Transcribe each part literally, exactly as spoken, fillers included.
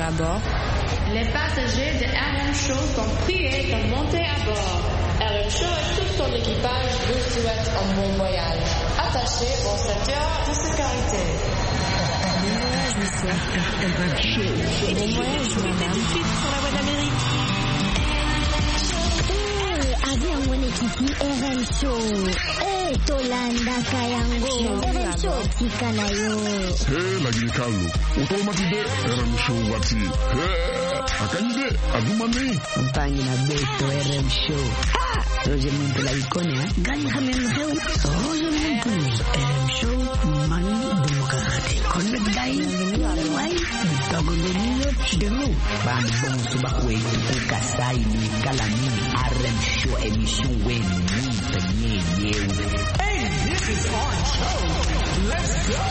à bord. Les passagers de R M Show sont priés de monter à bord. R M Show et tout son équipage vous souhaitent un bon voyage. Attachez vos ceintures de sécurité. Bon voyage, monsieur. R M Show. Bon voyage, madame. Tout de suite sur la voie d'Amérique. Avion mwenyekiti R M Show. Eh, Tolanda Kayango. R M Show tika nayo. Eh, lakini Carlo, utomatide R M Show wati. Eh, akanyide adumani. Mpangi na beto R M Show. Ha! Roger Muntu la ikone, ha? Gani hamen heu. Roger Muntu. R M Show mani demokrati. Connect guy. Why? Dogo nino chidemu. Bang bong subak we tuku kasai ni kalami. R M Show emission when ni penye yew. Hey, this is our show. Let's go.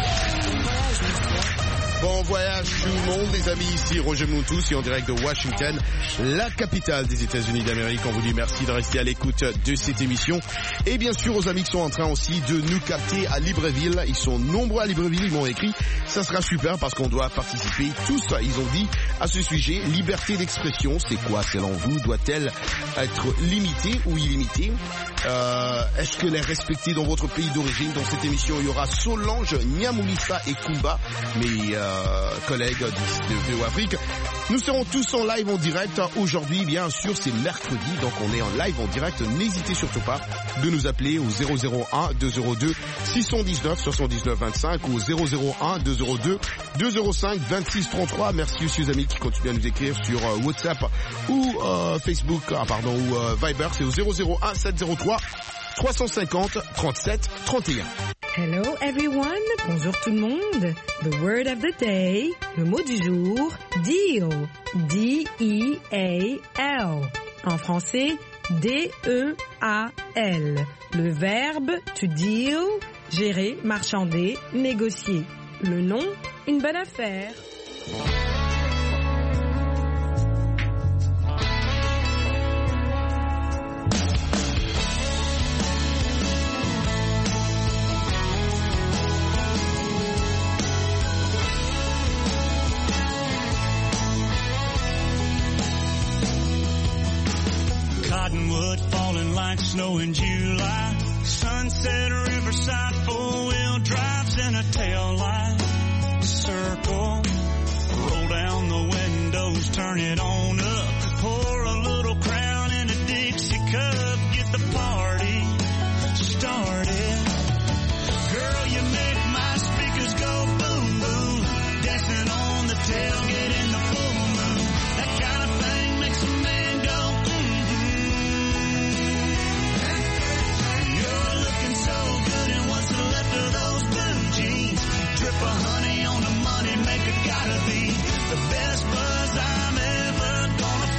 Bon voyage tout le monde, les amis, ici Roger Montous, en direct de Washington, la capitale des États-Unis d'Amérique. On vous dit merci de rester à l'écoute de cette émission. Et bien sûr aux amis qui sont en train aussi de nous capter à Libreville. Ils sont nombreux à Libreville, ils m'ont écrit. Ça sera super parce qu'on doit participer tous, ils ont dit, à ce sujet. Liberté d'expression, c'est quoi selon vous? Doit-elle être limitée ou illimitée? Euh, est-ce qu'elle est respectée dans votre pays d'origine? Dans cette émission, il y aura Solange, Nyamulissa et Kumba, mes euh, collègues de V O Afrique. Nous serons tous en live en direct. Aujourd'hui, bien sûr, c'est mercredi, donc on est en live en direct. N'hésitez surtout pas de nous appeler au zéro zéro un deux zéro deux six un neuf soixante-dix-neuf vingt-cinq ou au zéro zéro un deux zéro deux deux zéro cinq vingt-six trente-trois. Merci aussi aux amis qui continuent à nous écrire sur euh, WhatsApp ou euh, Facebook, ah, pardon, ou euh, Viber. C'est au zéro zéro un sept zéro trois trois cent cinquante trente-sept trente et un. Hello everyone, bonjour tout le monde. The word of the day, le mot du jour, deal. D E A L. En français, D E A L. Le verbe to deal, gérer, marchander, négocier. Le nom, une bonne affaire. Cottonwood falling like snow in July. Sunset Riverside, four-wheel drives and a tail light. Circle, roll down the windows, turn it on up. Pour a little Crown in a Dixie cup, get the party started. Girl, you make my speakers go boom, boom. Dancing on the tailgate in the full moon. That kind of thing makes a man go, drip of honey on the money maker, gotta be the best buzz I'm ever gonna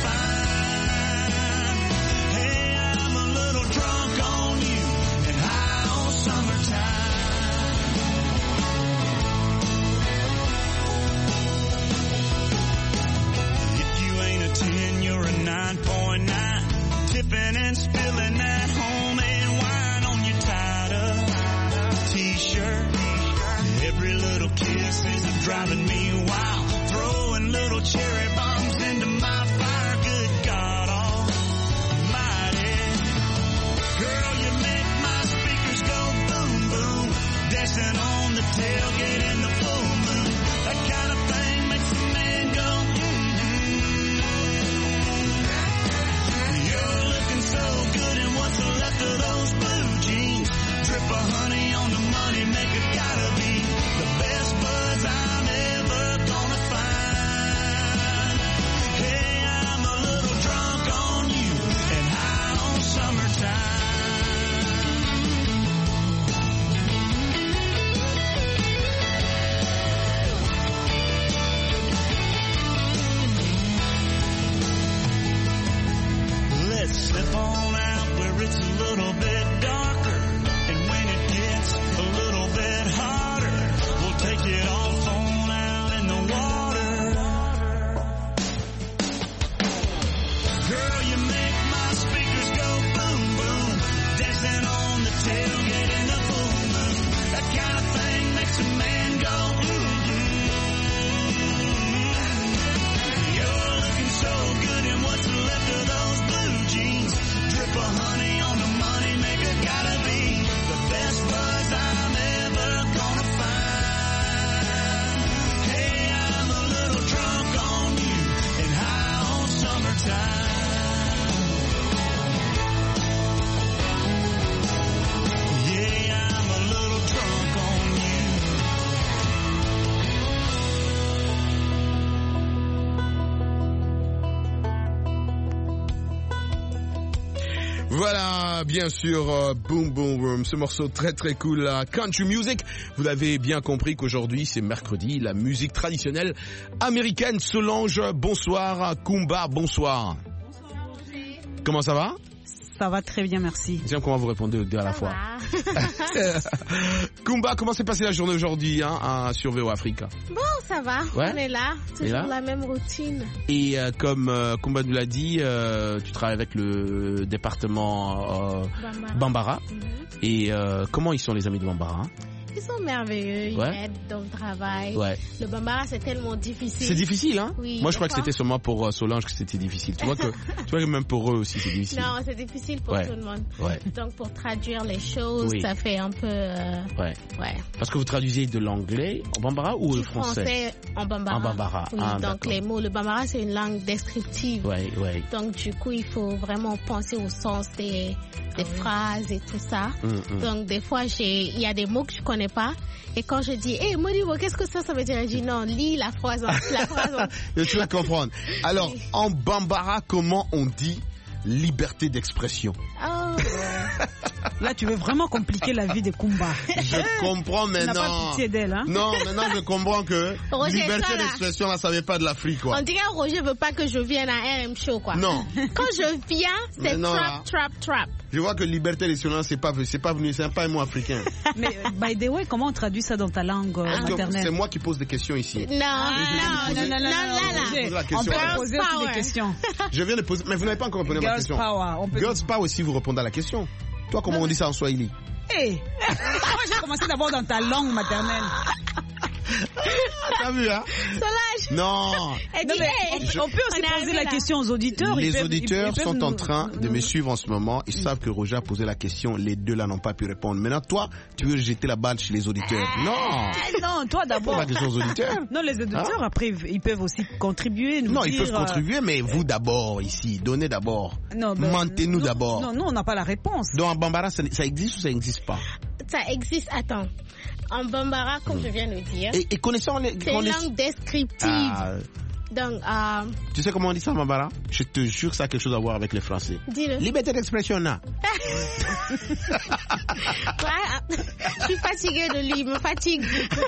Voilà, bien sûr, euh, Boom Boom Room, ce morceau très très cool, la country music. Vous l'avez bien compris qu'aujourd'hui c'est mercredi, la musique traditionnelle américaine. Solange, bonsoir. Kumba, bonsoir. Comment ça va? Ça va très bien, merci. Tiens, comment vous répondez aux deux à la fois? Kumba, comment s'est passée la journée aujourd'hui hein, à, sur V O Afrique? Bon, ça va, ouais. On est là, toujours là la même routine. Et euh, comme euh, Kumba nous l'a dit, euh, tu travailles avec le département euh, Bambara. Bambara. Mm-hmm. Et euh, comment ils sont les amis de Bambara? Ils sont merveilleux, ouais. Ils aident dans le travail. Ouais. Le Bambara, c'est tellement difficile. C'est difficile, hein? Oui. Moi, je crois que c'était seulement pour euh, Solange que c'était difficile. Tu vois que, tu vois que même pour eux aussi, c'est difficile. Non, c'est difficile pour ouais. tout le monde. Ouais. Donc, pour traduire les choses, oui. ça fait un peu... Euh... Ouais. Ouais. Parce que vous traduisez de l'anglais en Bambara ou du au français? français en Bambara. En Bambara. Oui, ah, donc d'accord. les mots. Le Bambara, c'est une langue descriptive. Ouais, ouais. Donc, du coup, il faut vraiment penser au sens des, des ah, phrases oui. et tout ça. Mm, mm. Donc, des fois, j'ai, il y a des mots que je connais pas. Et quand je dis, hé, hey, Modibo, qu'est-ce que ça, ça veut dire? Je dis, non, lis la phrase, la phrase. Tu vas comprendre. Alors, oui. En Bambara, comment on dit liberté d'expression? Oh. Là, tu veux vraiment compliquer la vie de Kumba. Je comprends maintenant. Tu n'as pas pitié d'elle, hein? Non, maintenant je comprends que Roger, liberté ça, d'expression, là, ça vient pas de l'Afrique, quoi. On dirait que Roger veut pas que je vienne à R M Show, quoi. Non. Quand je viens, c'est non, trap, là. trap, trap. Je vois que liberté d'expression, c'est pas, c'est pas venu, c'est pas un mot africain. Mais, by the way, comment on traduit ça dans ta langue euh, Parce maternelle? C'est moi qui pose des questions ici. Non, ah, non, non, non, non, non, non, non. On peut poser aussi des questions. Je viens de poser, mais vous n'avez pas encore répondu à ma question. Power. On peut... Girls Power, si vous répondez à la question. Toi, comment non. on dit ça en Swahili? Eh, hey. Moi j'ai commencé d'abord dans ta langue maternelle. T'as vu, hein? Solange. Non. Non mais on, je, on peut aussi poser la là. question aux auditeurs. Les peuvent, auditeurs ils, ils sont nous, en train de nous, me suivre en ce moment. Ils mmh. savent que Roger a posé la question. Les deux là n'ont pas pu répondre. Maintenant, toi, tu veux jeter la balle chez les auditeurs. Ah, non. Non, toi d'abord. La question aux auditeurs. Non, les auditeurs, hein? Après, ils peuvent aussi contribuer. Nous non, dire, ils peuvent contribuer, mais vous d'abord, ici. Donnez d'abord. Non, ben, mentez-nous d'abord. Non, nous, on n'a pas la réponse. Donc, en Bambara, ça, ça existe ou ça n'existe pas? Ça existe, attends. En Bambara, comme mmh. je viens de le dire. Et, et connaissant les... C'est une langue descriptive. Ah. Donc, euh... tu sais comment on dit ça en Bambara? Je te jure que ça a quelque chose à voir avec les Français. Dis-le. Liberté d'expression, là. Ouais, je suis fatiguée de lui, il me fatigue.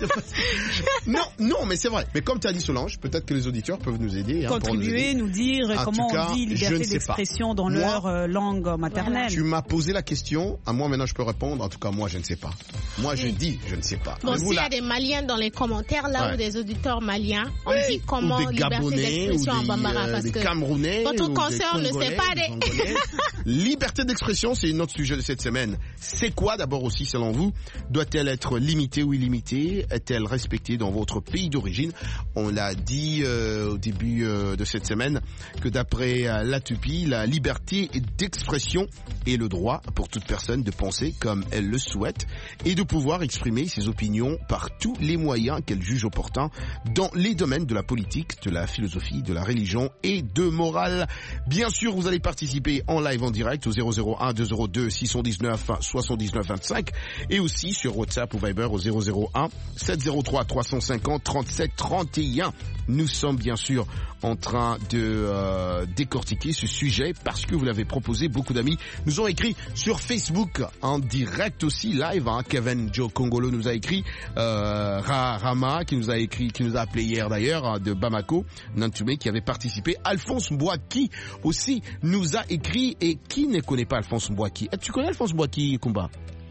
Non, non, mais c'est vrai. Mais comme tu as dit Solange, peut-être que les auditeurs peuvent nous aider. Contribuer, hein, nous, nous dire en comment cas, on dit liberté d'expression dans moi, leur euh, langue maternelle. Tu m'as posé la question, à moi maintenant je peux répondre. En tout cas, moi je ne sais pas. Moi je oui. dis, je ne sais pas. Bon, s'il y a des Maliens dans les commentaires, là, ouais. ou des auditeurs maliens, on oui. dit comment liberté d'expression en Bambara. Euh, parce des que Camerounais, votre concert ne sait pas des... Liberté d'expression, c'est notre sujet de cette semaine. C'est quoi d'abord aussi selon vous? Doit-elle être limitée ou illimitée? Est-elle respectée dans votre pays d'origine? On l'a dit euh, au début euh, de cette semaine que d'après euh, l'Atupi, la liberté d'expression est le droit pour toute personne de penser comme elle le souhaite et de pouvoir exprimer ses opinions par tous les moyens qu'elle juge opportuns dans les domaines de la politique, de la philosophie, de la religion et de morale. Bien sûr, vous allez participer en live en direct au zéro zéro un deux zéro deux six un neuf soixante-dix-neuf vingt-cinq et aussi sur WhatsApp ou Viber au zéro zéro un sept zéro trois trois cent cinquante trente-sept trente et un. Nous sommes bien sûr en train de euh, décortiquer ce sujet parce que vous l'avez proposé. Beaucoup d'amis nous ont écrit sur Facebook en direct aussi live. Hein. Kevin Joe Congolo nous a écrit, euh, Ra, Rama qui nous a écrit, qui nous a appelé hier d'ailleurs hein, de Bamako, Nantumé qui avait participé. Alphonse Mbouaki aussi nous a écrit. Et qui ne connaît pas Alphonse Mbouaki? Tu connais Alphonse Mbouaki, Kumba?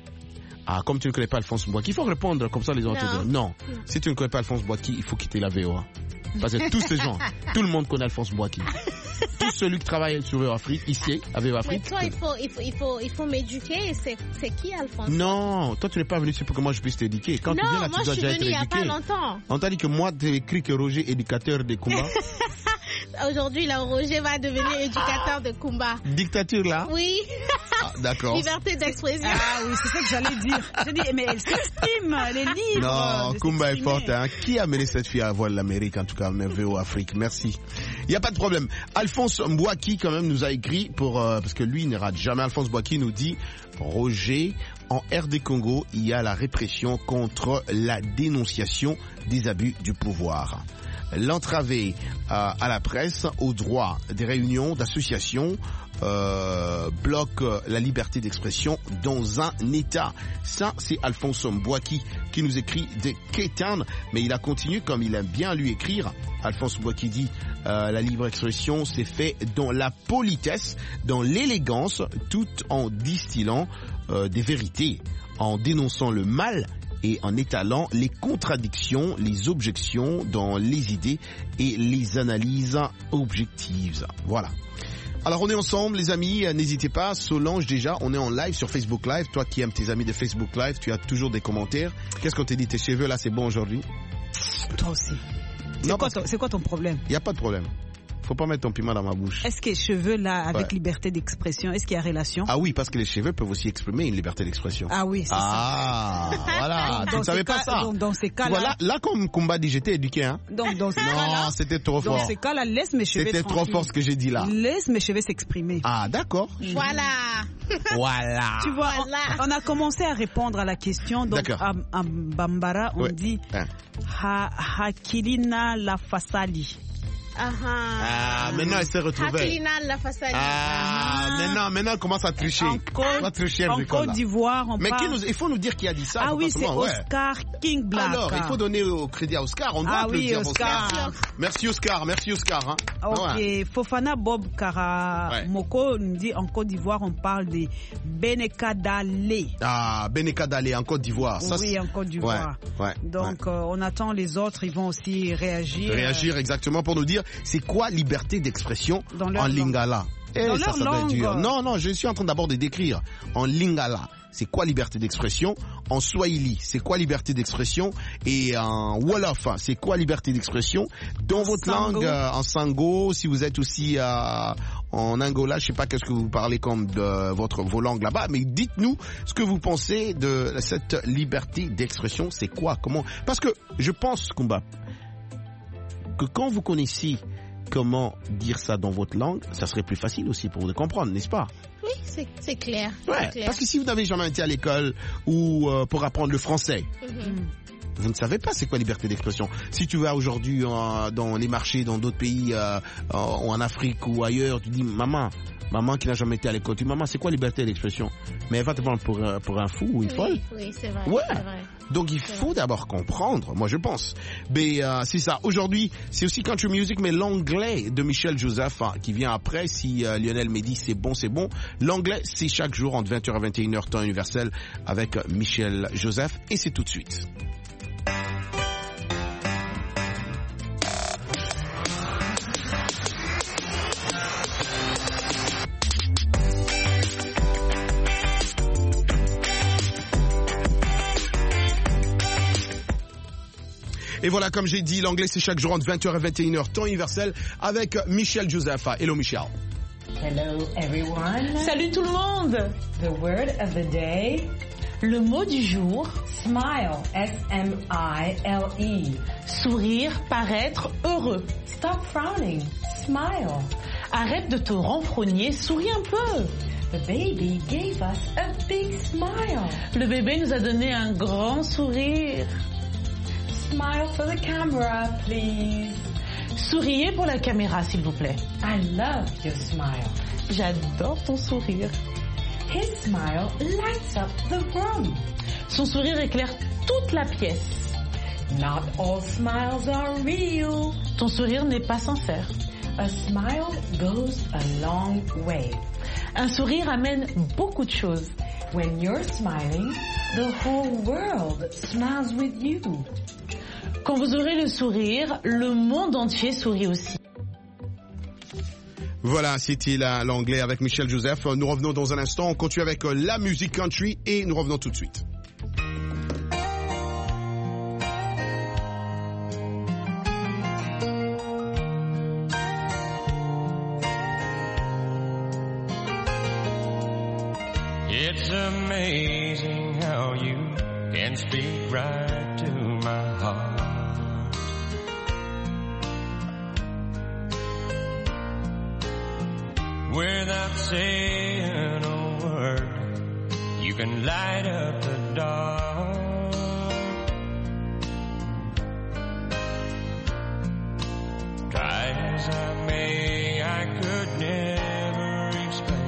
Ah, comme tu ne connais pas Alphonse Mbouaki, il faut répondre comme ça les autres. Non. non. non. Si tu ne connais pas Alphonse Mbouaki, il faut quitter la V O A. Parce que tous ces gens, tout le monde connaît Alphonse Mbouaki. Tout celui qui travaille sur V O A Afrique, ici, à V O A Afrique. Mais toi, il faut, il faut, il faut, il faut m'éduquer. C'est, c'est qui Alphonse? Non, toi tu n'es pas venu ici pour que moi je puisse t'éduquer. Quand non, tu viens là, moi, tu dois déjà être éduqué. Non, moi je suis venu il n'y a pas longtemps. On t'a dit que moi, tu as écrit que Roger, éducateur des combats. Aujourd'hui, là, Roger va devenir éducateur de Kumba. Dictature, là? Oui. Ah, d'accord. Liberté d'expression. Ah oui, c'est ça que j'allais dire. Je dis, mais elle s'exprime, elle est libre. Non, Kumba est forte. Hein. Qui a mené cette fille à voir l'Amérique, en tout cas, V O Afrique? Merci. Il n'y a pas de problème. Alphonse Mbouaki, quand même, nous a écrit, pour euh, parce que lui, il ne rate jamais. Alphonse Mbouaki nous dit, Roger, en R D Congo, il y a la répression contre la dénonciation des abus du pouvoir. L'entraver euh, à la presse, au droit des réunions, d'associations, euh, bloque la liberté d'expression dans un État. Ça, c'est Alphonse Mbouaki qui nous écrit de Cape Town, mais il a continué comme il aime bien lui écrire. Alphonse Mbouaki dit euh, la libre expression c'est fait dans la politesse, dans l'élégance, tout en distillant euh, des vérités, en dénonçant le mal et en étalant les contradictions, les objections dans les idées et les analyses objectives. Voilà. Alors on est ensemble les amis, n'hésitez pas, Solange déjà, on est en live sur Facebook Live, toi qui aimes tes amis de Facebook Live, tu as toujours des commentaires. Qu'est-ce qu'on t'a dit, tes cheveux là c'est bon aujourd'hui? Toi aussi. C'est quoi, ton, c'est quoi ton problème? Il n'y a pas de problème. Faut pas mettre ton piment dans ma bouche. Est-ce que les cheveux là, avec ouais. liberté d'expression, est-ce qu'il y a relation? Ah oui, parce que les cheveux peuvent aussi exprimer une liberté d'expression. Ah oui, c'est ah, ça. Ah, voilà. Tu ne savais pas cas, ça. Donc, dans ces cas-là. Voilà, là, comme Kumba dit, j'étais éduqué, hein. Donc, dans ces cas-là. Non, c'était trop fort. Dans ces cas-là, laisse mes cheveux. C'était trop fort ce que j'ai dit là. Laisse mes cheveux s'exprimer. Ah, d'accord. Voilà. Voilà. Tu vois, voilà. on, on a commencé à répondre à la question. Donc, à, à Bambara, on ouais. dit hein. ha, Hakilina la Fasali. Ah, ah, maintenant elle s'est retrouvée. Ah, maintenant, maintenant elle commence à tricher. En Côte, tricher en Côte d'Ivoire, on Mais parle... nous, il faut nous dire qui a dit ça. Ah oui, c'est Oscar ouais. King Black. Alors, il faut donner au crédit à Oscar. On doit ah applaudir oui, Oscar. Oscar. Merci Oscar, merci Oscar. Hein. Ok, ouais. Fofana Bob Kara ouais. Moko nous dit en Côte d'Ivoire, on parle de Benekadale. Ah, Benekadale en Côte d'Ivoire. Ça, oui, en Côte d'Ivoire. Ouais, ouais, Donc, ouais. Euh, on attend les autres, ils vont aussi réagir. Réagir exactement pour nous dire c'est quoi liberté d'expression en lingala. Et dans ça, leur ça langue. va être dur. Non, non, je suis en train d'abord de décrire en lingala. C'est quoi liberté d'expression? En swahili, c'est quoi liberté d'expression? Et en wolof, c'est quoi liberté d'expression? Dans en votre sango. langue, euh, en sango, si vous êtes aussi euh, en Angola, je sais pas qu'est-ce que vous parlez comme de votre vos langues là-bas, mais dites-nous ce que vous pensez de cette liberté d'expression. C'est quoi? Comment? Parce que je pense, Kumba, que quand vous connaissez comment dire ça dans votre langue, ça serait plus facile aussi pour vous de comprendre, n'est-ce pas? Oui, c'est, c'est clair. Ouais, c'est clair. Parce que si vous n'avez jamais été à l'école ou euh, pour apprendre le français, mm-hmm. vous ne savez pas c'est quoi liberté d'expression. Si tu vas aujourd'hui euh, dans les marchés, dans d'autres pays, euh, euh, ou en Afrique ou ailleurs, tu dis maman, maman qui n'a jamais été à l'école, tu dis maman c'est quoi liberté d'expression? Mais elle va te prendre pour, euh, pour un fou ou une oui, folle. Oui, c'est vrai. Ouais. C'est vrai. Donc il c'est faut vrai. d'abord comprendre, moi je pense. Mais euh, c'est ça. Aujourd'hui, c'est aussi country music, mais l'anglais de Michel Joseph hein, qui vient après. Si euh, Lionel me dit c'est bon, c'est bon. L'anglais, c'est chaque jour entre vingt heures et vingt et une heures temps universel avec Michel Joseph. Et c'est tout de suite. Et voilà, comme j'ai dit, l'anglais c'est chaque jour entre vingt heures et vingt et une heures temps universel avec Michel Joseph. Hello Michel. Hello everyone. Salut tout le monde. The word of the day. Le mot du jour. Smile. S M I L E. Sourire, paraître heureux. Stop frowning. Smile. Arrête de te renfrogner, souris un peu. The baby gave us a big smile. Le bébé nous a donné un grand sourire. Smile for the camera, please. Souriez pour la caméra, s'il vous plaît. I love your smile. J'adore ton sourire. His smile lights up the room. Son sourire éclaire toute la pièce. Not all smiles are real. Ton sourire n'est pas sincère. A smile goes a long way. Un sourire amène beaucoup de choses. When you're smiling, the whole world smiles with you. Quand vous aurez le sourire, le monde entier sourit aussi. Voilà, c'était l'anglais avec Michel Joseph. Nous revenons dans un instant. On continue avec la musique country et nous revenons tout de suite. It's amazing how you can speak right to my heart. Without saying a word, you can light up the dark. Try as I may, I could never explain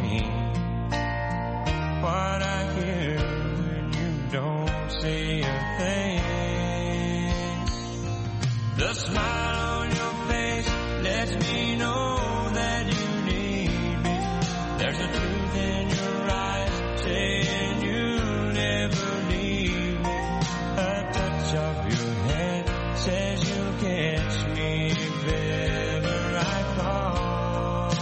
me know that you need me. There's a truth in your eyes saying you'll never leave me. A touch of your hand says you'll catch me if ever I fall.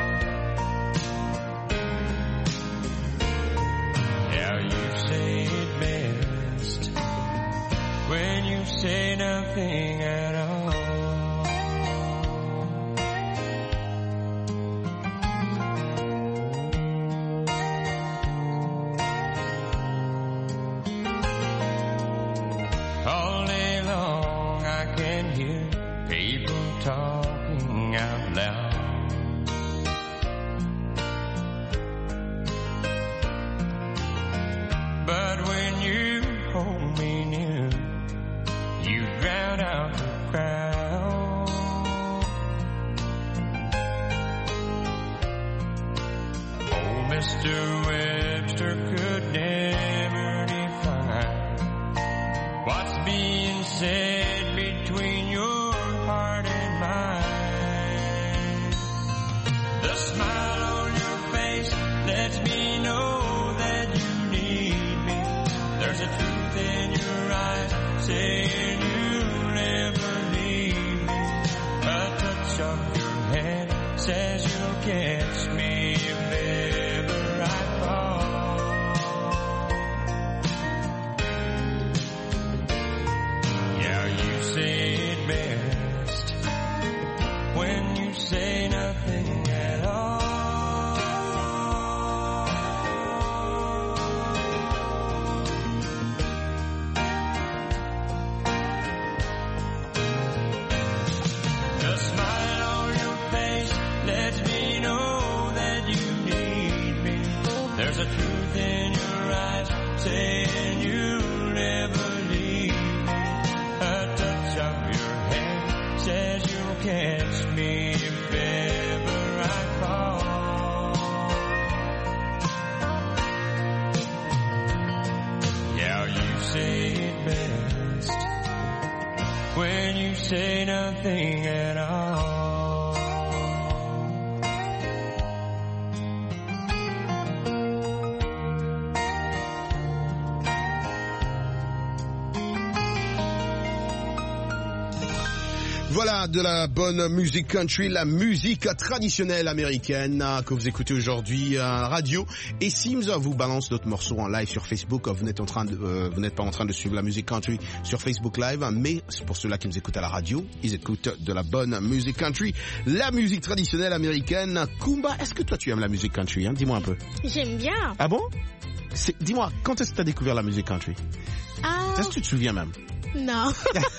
Yeah, you say it best when you say nothing at all. All day long I can hear people talking out loud. But when you hold me near, you drown out the crowd. Oh, Mister Webster could never define what's being said between your heart and mine. The smile on your face lets me know that you need me. There's a truth in your eyes saying you'll never leave me. A touch of your hand says you'll catch me if ever I fall. Yeah, you say it best when you say nothing at all. The smile on your face lets me know that you need me. There's a truth in your eyes saying you'll never leave me. A touch of your hand says you'll catch me if ever I fall. Yeah, you say it best when you say nothing at all. Voilà de la bonne musique country, la musique traditionnelle américaine que vous écoutez aujourd'hui à radio. Et Sims vous balance d'autres morceaux en live sur Facebook. Vous n'êtes en train de, euh, vous n'êtes pas en train de suivre la musique country sur Facebook Live, mais pour ceux-là qui nous écoutent à la radio, ils écoutent de la bonne musique country, la musique traditionnelle américaine. Kumba, est-ce que toi tu aimes la musique country, hein? Dis-moi un peu. J'aime bien. Ah bon? C'est, dis-moi, quand est-ce que tu as découvert la musique country? Ah. Est-ce que tu te souviens même? Non.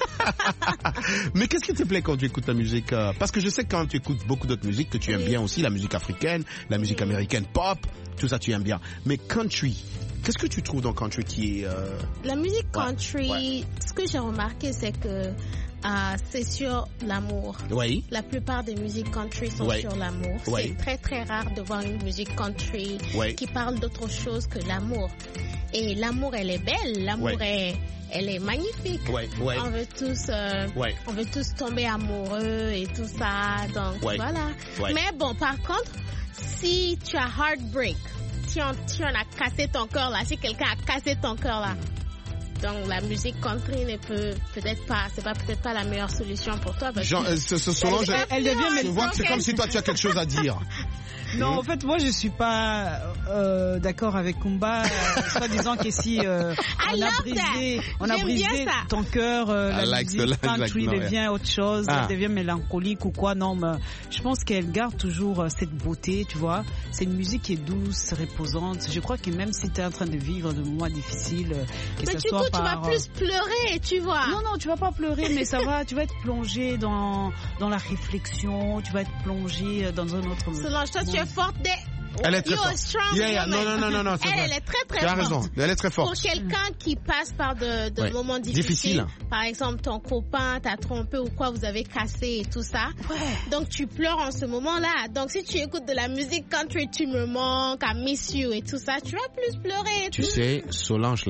Mais qu'est-ce qui te plaît quand tu écoutes la musique? Parce que je sais que quand tu écoutes beaucoup d'autres musiques, que tu aimes oui. bien aussi, la musique africaine, la musique américaine, pop, tout ça tu aimes bien. Mais country, qu'est-ce que tu trouves dans country qui est... Euh... La musique country, ouais. Ouais. ce que j'ai remarqué, c'est que euh, c'est sur l'amour. Oui. La plupart des musiques country sont oui. sur l'amour. Oui. C'est très très rare de voir une musique country oui. qui parle d'autre chose que l'amour. Et l'amour, elle est belle, l'amour oui. est... Elle est magnifique. Ouais, ouais. On veut tous, euh, ouais. on veut tous tomber amoureux et tout ça. Donc ouais. voilà. Ouais. Mais bon, par contre, si tu as heartbreak, si on, si on a cassé ton cœur là, si quelqu'un a cassé ton cœur là, donc la musique country ne peut peut-être pas, c'est pas peut-être pas la meilleure solution pour toi. Parce Jean, que ce, ce Solange, elle, elle devient. Je vois que c'est comme si toi tu as quelque chose à dire. Non, en fait, moi, je suis pas euh, d'accord avec Kumba, euh, soit disant que si euh, on a brisé, on a brisé ton cœur, euh, la like musique country like, devient yeah. autre chose, ah. elle devient mélancolique ou quoi. Non, mais je pense qu'elle garde toujours euh, cette beauté, tu vois. C'est une musique qui est douce, reposante. Je crois que même si tu es en train de vivre de moments difficiles, que mais ça du soit coup, par... tu vas plus pleurer, tu vois. Non, non, tu vas pas pleurer, mais ça va, tu vas être plongé dans dans la réflexion, tu vas être plongé dans un autre. Solange, toi, tu es forte des... Elle est très You're forte. Strong Yeah, yeah. Non, non, non, non, non. Elle, elle est très, très forte. Tu as forte. raison. Elle est très forte. Pour quelqu'un qui passe par de, de ouais. moments difficiles. Difficile. Par exemple, ton copain t'a trompé ou quoi, vous avez cassé et tout ça. Ouais. Donc, tu pleures en ce moment-là. Donc, si tu écoutes de la musique country, tu me manques, I miss you et tout ça, tu vas plus pleurer. Et tu tout. sais, Solange, là,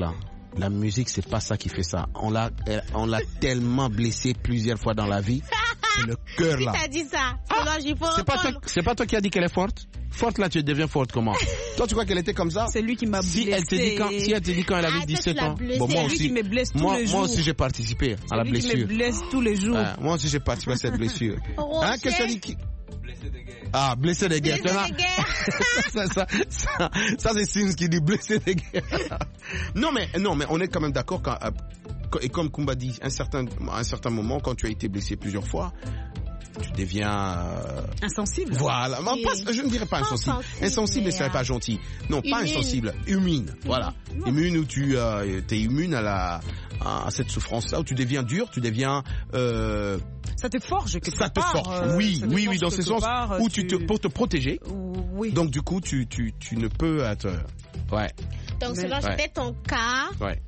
la musique, c'est pas ça qui fait ça. On l'a, on l'a tellement blessé plusieurs fois dans la vie. C'est le cœur là. Qui t'a dit ça? Ah, c'est pas toi, c'est pas toi qui as dit qu'elle est forte. Forte là, tu deviens forte comment? Toi, tu crois qu'elle était comme ça? C'est lui qui m'a blessé. Si elle te dit quand, si elle te dit quand elle avait ah, dix-sept ans. Bon, moi aussi. Qui me blesse tous moi, les moi jours. aussi, j'ai participé à la blessure. C'est lui qui me blesse tous les jours. Ouais, moi aussi, j'ai participé à cette blessure. Hein, qu'est-ce que tu as dit? Blessé de guerre. Ah, blessé de guerre. Blessé de guerre. ça, ça, ça, ça, c'est Sims qui dit blessé de guerre. non, mais, non, mais on est quand même d'accord quand, et comme Kumba dit, un certain, un certain moment, quand tu as été blessé plusieurs fois, tu deviens euh... insensible. Voilà, oui. pas, je ne dirais pas insensible. Insensible, insensible ne serait pas gentil. Non, immune. Pas insensible, immune. Voilà, mmh. Immune où tu euh, es immune à la à cette souffrance-là, où tu deviens dur, tu deviens. Euh... Ça te forge quelque ça part. Ça te forge. Euh, oui, ça oui, oui, dans ce sens part, où tu... tu te pour te protéger. Oui. Donc du coup, tu tu tu ne peux être. Ouais. Donc selon ouais. C'était ton cas. Ouais.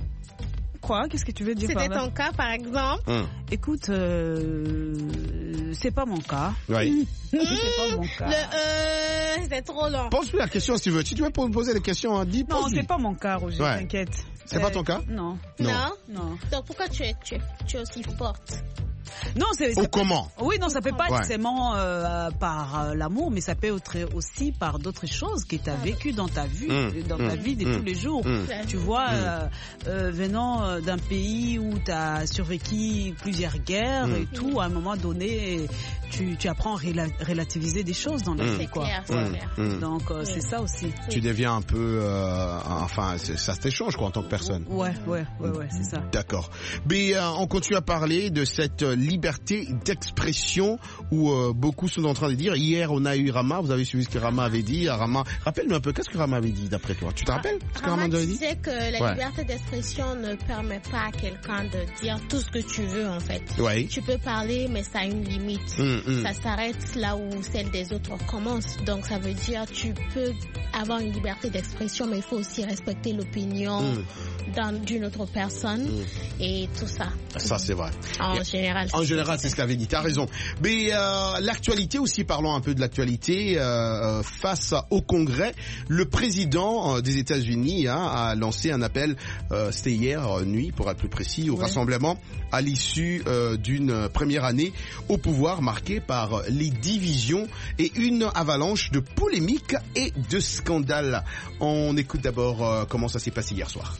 Quoi? Qu'est-ce que tu veux dire C'était par là? ton cas, par exemple? Hum. Écoute, euh, c'est pas mon cas. Oui. c'est pas mon cas. Le, euh, c'est trop long. Pose-lui la question si tu veux. Si tu veux poser des questions, hein, dis. Non, c'est pas mon cas, Roger. Ouais. T'inquiète. C'est euh, pas ton cas? Non. Non. Non. Donc pourquoi tu es, tu es, tu es aussi forte? Non, c'est. Ou comment? Oui, non, ça peut pas ouais. être seulement euh, par euh, l'amour, mais ça peut être aussi par d'autres choses que tu as vécues dans ta vie, mmh, dans mmh, ta vie de mmh, tous les jours. Mmh, tu vois, mmh. euh, euh, venant d'un pays où tu as survécu plusieurs guerres mmh. et tout, à un moment donné, tu, tu apprends à rela relativiser des choses dans la mmh. vie, quoi. Clair, c'est mmh. clair. Mmh. Donc euh, mmh. c'est ça aussi. Tu deviens un peu, euh, enfin, ça t'échange quoi en tant que personne. Ouais, ouais, ouais, ouais, c'est ça. D'accord. Mais euh, on continue à parler de cette liberté d'expression où euh, beaucoup sont en train de dire. Hier, on a eu Rama. Vous avez suivi ce que Rama avait dit. Rama, rappelle-nous un peu, qu'est-ce que Rama avait dit d'après toi? Tu te rappelles ce que Rama, Rama avait dit? disait que la ouais. liberté d'expression ne permet pas à quelqu'un de dire tout ce que tu veux en fait. Ouais. Tu peux parler, mais ça a une limite. Mmh, mmh. Ça s'arrête là où celle des autres commence. Donc ça veut dire tu peux avoir une liberté d'expression, mais il faut aussi respecter l'opinion mmh. d'une autre personne mmh. et tout ça. Ça c'est vrai. En et général. En général, c'est ce qu'avait dit. T'as raison. Mais euh, l'actualité aussi, parlons un peu de l'actualité. Euh, face au Congrès, le président des États-Unis hein, a lancé un appel. Euh, C'était hier euh, nuit, pour être plus précis, au ouais. rassemblement à l'issue euh, d'une première année au pouvoir marquée par les divisions et une avalanche de polémiques et de scandales. On écoute d'abord euh, comment ça s'est passé hier soir.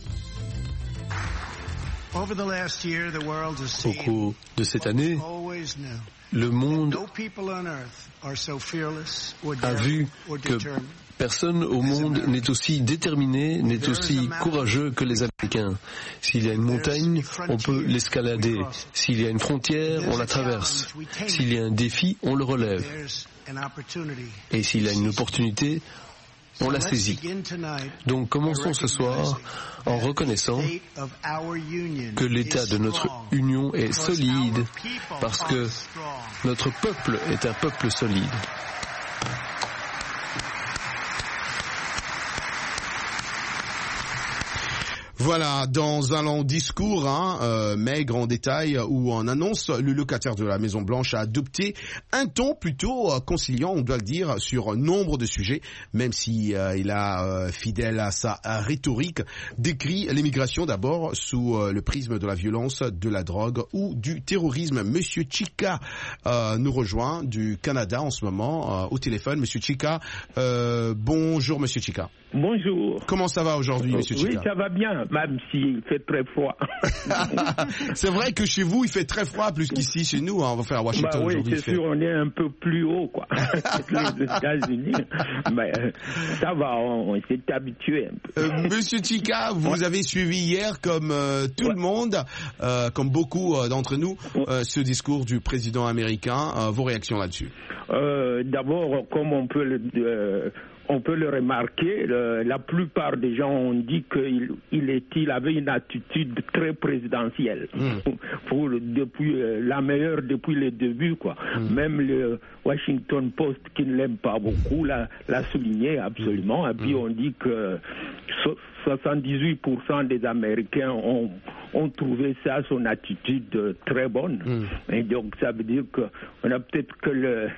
Au cours de cette année, le monde a vu que personne au monde n'est aussi déterminé, n'est aussi courageux que les Américains. S'il y a une montagne, on peut l'escalader. S'il y a une frontière, on la traverse. S'il y a un défi, on le relève. Et s'il y a une opportunité, on la saisit. Donc commençons ce soir en reconnaissant que l'état de notre union est solide parce que notre peuple est un peuple solide. Voilà, dans un long discours, hein, euh, maigre en détail, où on annonce, le locataire de la Maison Blanche a adopté un ton plutôt euh, conciliant, on doit le dire, sur nombre de sujets, même si euh, il a, euh, fidèle à sa à rhétorique, décrit l'immigration d'abord sous euh, le prisme de la violence, de la drogue ou du terrorisme. Monsieur Chika euh, nous rejoint du Canada en ce moment, euh, au téléphone. Monsieur Chika, euh, bonjour Monsieur Chika. Bonjour. Comment ça va aujourd'hui, Monsieur Chika? Oui, ça va bien, même s'il fait très froid. C'est vrai que chez vous, il fait très froid, plus qu'ici, chez nous. Hein, on va faire à Washington bah oui, aujourd'hui. c'est sûr, on est un peu plus haut, quoi. Les États-Unis. Mais ça va, on, on s'est habitué un peu. Euh, Monsieur Chika, vous ouais. avez suivi hier, comme euh, tout ouais. le monde, euh, comme beaucoup euh, d'entre nous, euh, ce discours du président américain. Euh, vos réactions là-dessus? euh, D'abord, comme on peut le... Euh, On peut le remarquer, le, la plupart des gens ont dit qu'il il est, il avait une attitude très présidentielle, mmh. pour, pour, depuis, la meilleure depuis le début, quoi. Mmh. Même le Washington Post, qui ne l'aime pas beaucoup, l'a, l'a souligné absolument. Et puis mmh. on dit que soixante-dix-huit pour cent des Américains ont, ont trouvé ça, son attitude très bonne. Mmh. Et donc ça veut dire qu'on a peut-être que le...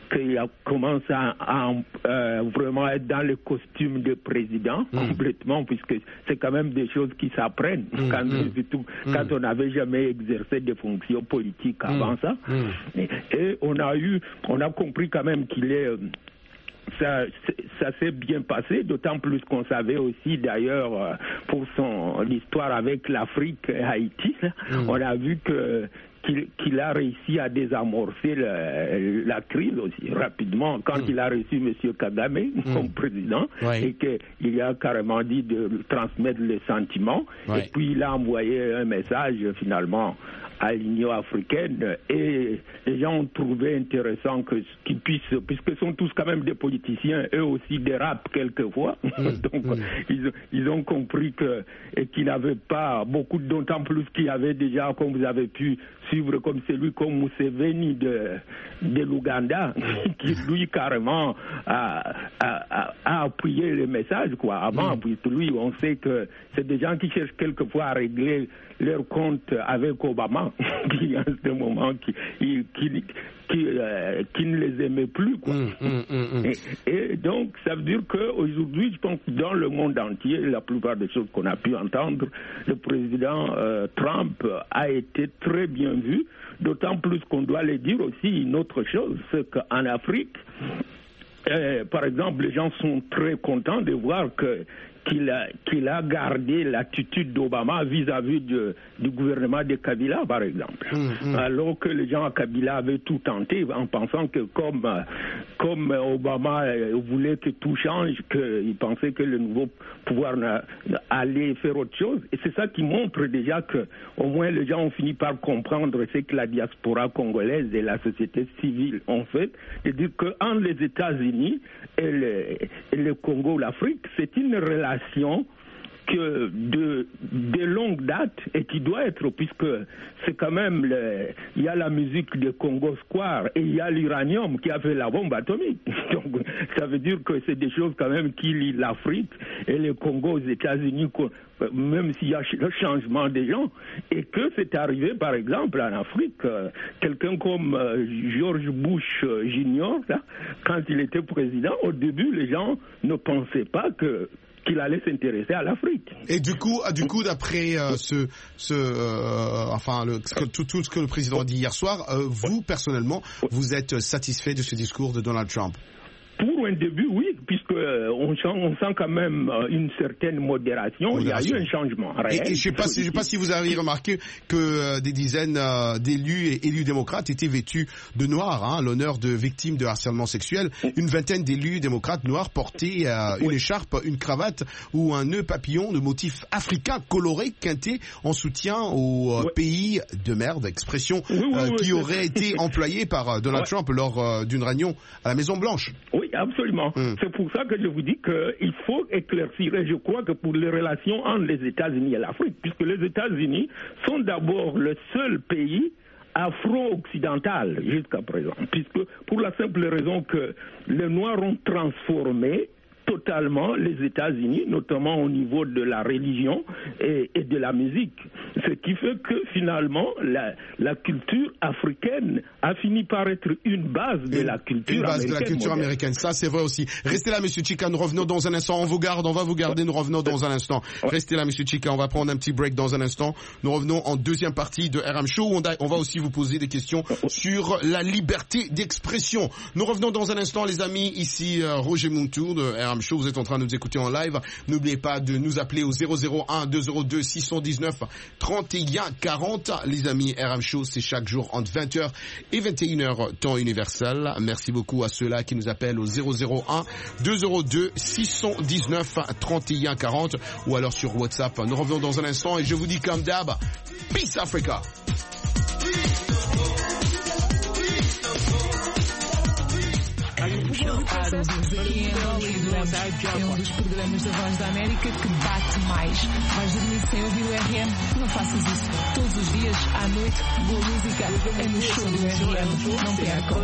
qu'il a commencé à, à euh, vraiment être dans le costume de président mmh. complètement, puisque c'est quand même des choses qui s'apprennent mmh. quand, mmh. surtout mmh. quand on n'avait jamais exercé des fonctions politiques avant mmh. ça. Mmh. Et, et on a eu, on a compris quand même qu'il est euh, Ça, ça s'est bien passé, d'autant plus qu'on savait aussi d'ailleurs pour son l'histoire avec l'Afrique et Haïti, mmh. on a vu que qu'il, qu'il a réussi à désamorcer le, la crise aussi rapidement quand mmh. il a reçu M. Kagame mmh. comme président ouais. et qu'il a carrément dit de transmettre les sentiments ouais. et puis il a envoyé un message finalement à l'Union africaine et les gens ont trouvé intéressant que qu'ils puissent, puisque sont tous quand même des politiciens, eux aussi dérapent quelquefois, mmh, donc mmh. Ils, ils ont compris que et qu'ils n'avaient pas beaucoup, d'autant plus qu'il y avait déjà, comme vous avez pu suivre, comme celui comme Museveni de, de l'Ouganda, qui lui carrément a, a, a, a appuyé le message quoi. Avant, mmh. puisque lui, on sait que c'est des gens qui cherchent quelquefois à régler leur compte avec Obama, qui en ce moment qui, qui, qui, qui, euh, qui ne les aimait plus. Quoi. Mmh, mmh, mmh. Et, et donc, ça veut dire qu'aujourd'hui, je pense que dans le monde entier, la plupart des choses qu'on a pu entendre, le président euh, Trump a été très bien vu, d'autant plus qu'on doit le dire aussi une autre chose, c'est qu'en Afrique, euh, par exemple, les gens sont très contents de voir que qu'il a, qu'il a gardé l'attitude d'Obama vis-à-vis de, du gouvernement de Kabila, par exemple. Mmh, mmh. Alors que les gens à Kabila avaient tout tenté en pensant que comme, comme Obama voulait que tout change, qu'il pensait que le nouveau pouvoir allait faire autre chose. Et c'est ça qui montre déjà que au moins les gens ont fini par comprendre ce que la diaspora congolaise et la société civile ont fait. C'est-à-dire qu'entre les États-Unis et le, et le Congo, l'Afrique, c'est une relation que de, de longue date et qui doit être, puisque c'est quand même le, il y a la musique de Congo Square et il y a l'uranium qui a fait la bombe atomique. Donc ça veut dire que c'est des choses quand même qui lient l'Afrique et le Congo aux États-Unis, même s'il y a le changement des gens, et que c'est arrivé par exemple en Afrique, euh, quelqu'un comme euh, George Bush euh, Junior, là, quand il était président, au début les gens ne pensaient pas que qu'il allait s'intéresser à l'Afrique. Et du coup, du coup, d'après euh, ce, ce, euh, enfin, le, ce que, tout, tout ce que le président a dit hier soir, euh, vous personnellement, vous êtes satisfait de ce discours de Donald Trump? Pour un début, oui, puisque euh, on, sent, on sent quand même euh, une certaine modération. modération. Il y a eu un changement réel. Et, et je ne sais pas, si, je sais pas si vous avez remarqué que euh, des dizaines euh, d'élus et élus démocrates étaient vêtus de noir, hein, l'honneur de victimes de harcèlement sexuel. Une vingtaine d'élus démocrates noirs portaient euh, une écharpe, une cravate ou un nœud papillon de motif africain coloré, quinté, en soutien au euh, ouais. pays de merde, expression oui, oui, euh, oui, qui oui. aurait été employée par euh, Donald ouais. Trump lors euh, d'une réunion à la Maison-Blanche. Oui, absolument. Mmh. C'est pour ça que je vous dis qu'il faut éclaircir, et je crois que pour les relations entre les États-Unis et l'Afrique, puisque les États-Unis sont d'abord le seul pays afro-occidental jusqu'à présent, puisque pour la simple raison que les Noirs ont transformé totalement les États-Unis, notamment au niveau de la religion et, et de la musique. Ce qui fait que finalement, la, la culture africaine a fini par être une base de la culture une base américaine. de la culture moderne. américaine, ça c'est vrai aussi. Restez là, Monsieur Chika, nous revenons dans un instant. On vous garde, on va vous garder, nous revenons dans un instant. Restez là, Monsieur Chika, on va prendre un petit break dans un instant. Nous revenons en deuxième partie de R M Show. On, a, on va aussi vous poser des questions sur la liberté d'expression. Nous revenons dans un instant, les amis. Ici, euh, Roger Montour de R M Show. Vous êtes en train de nous écouter en live. N'oubliez pas de nous appeler au zéro zéro un deux zéro deux six un neuf trente et un quarante. Les amis, R M Show, c'est chaque jour entre vingt heures et vingt et une heures temps universel. Merci beaucoup à ceux-là qui nous appellent au zéro zéro un deux zéro deux six un neuf trente et un quarante ou alors sur WhatsApp. Nous revenons dans un instant et je vous dis comme d'hab, Peace Africa. Show. Todos aqui em Lembramos, é um dos programas da Voz da América que bate mais. Vais dormir sem ouvir o R M? Não faças isso. Todos os dias, à noite, boa música é no show do R M. Não percam.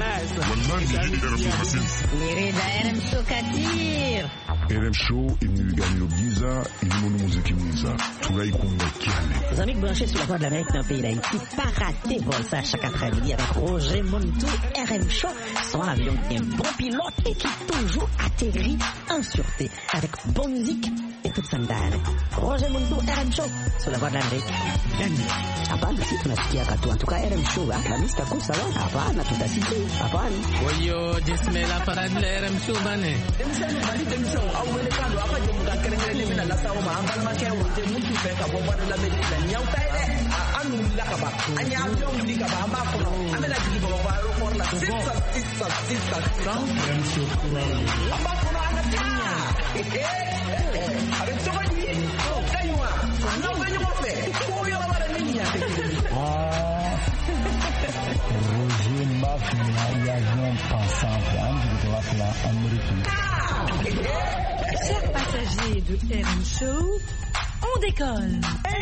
Mirida R M Show Kadir. R M Show, il nous gagne le Giza, il nous montre musique Giza. Tout là, il compte Kiane. Les amis branchés sur la Voix de l'Amérique d'un pays d'Haïti, pas rater vol ça chaque après-midi avec Roger Montou, R M Show, son avion qui est un bon pilote et qui toujours atterrit en sûreté avec bonne musique et toute sandale. Roger Montou, R M Show, sur la Voix de l'Amérique. Hapana, si tunasikia katu. En tout cas, R M Show, Alhamisi taku sawa. Hapana, tutasikia. Hapana. Oyo, jismela parade la R M Show bane. Emisani bali demisão, ao mercado, apa jumpa kere-kere mina la sawa ma ambal ma kewo te mutu fe ka bomba de la medina. Nyau taide, anu la kaba. Anya jom di kaba ma kono. Amela di bo ba ro for la sisa sisa sisa. R M Show kurang. Amba kono anatia. Eh eh. Avec toi ni. Kaywa. Non venyo mo fe. Ko yo la mara niña. Ah. Roger Mafia, il y a un pensant de la américaine. Chers passagers de R M Show, on décolle.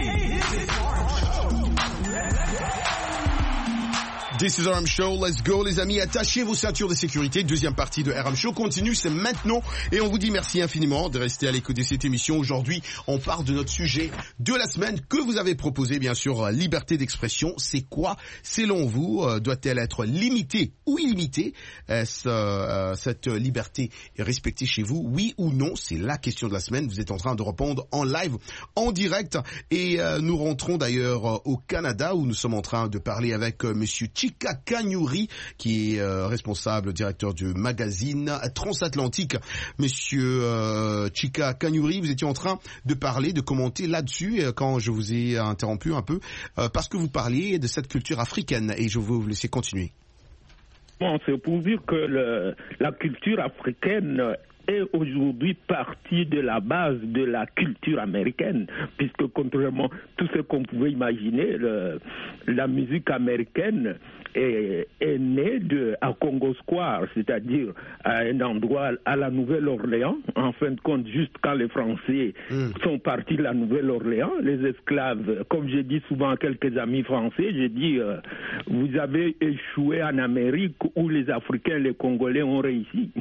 This is R M Show, let's go les amis, attachez vos ceintures de sécurité, deuxième partie de R M Show continue, c'est maintenant et on vous dit merci infiniment de rester à l'écoute de cette émission. Aujourd'hui, on parle de notre sujet de la semaine que vous avez proposé, bien sûr, liberté d'expression, c'est quoi selon vous, euh, doit-elle être limitée ou illimitée? Est-ce euh, cette liberté est respectée chez vous, oui ou non? C'est la question de la semaine, vous êtes en train de répondre en live, en direct et euh, nous rentrons d'ailleurs euh, au Canada où nous sommes en train de parler avec euh, monsieur Chika Kanyuri, qui est euh, responsable, directeur du magazine Transatlantique. Monsieur euh, Chika Kanyuri, vous étiez en train de parler, de commenter là-dessus euh, quand je vous ai interrompu un peu, euh, parce que vous parliez de cette culture africaine et je vais vous laisser continuer. Bon, c'est pour dire que le, la culture africaine est aujourd'hui partie de la base de la culture américaine, puisque contrairement à tout ce qu'on pouvait imaginer, le, la musique américaine est, est née de, à Congo Square, c'est-à-dire à un endroit à la Nouvelle-Orléans. En fin de compte, juste quand les Français mm. sont partis de la Nouvelle-Orléans, les esclaves, comme j'ai dit souvent à quelques amis français, j'ai dit, euh, vous avez échoué en Amérique où les Africains, les Congolais ont réussi.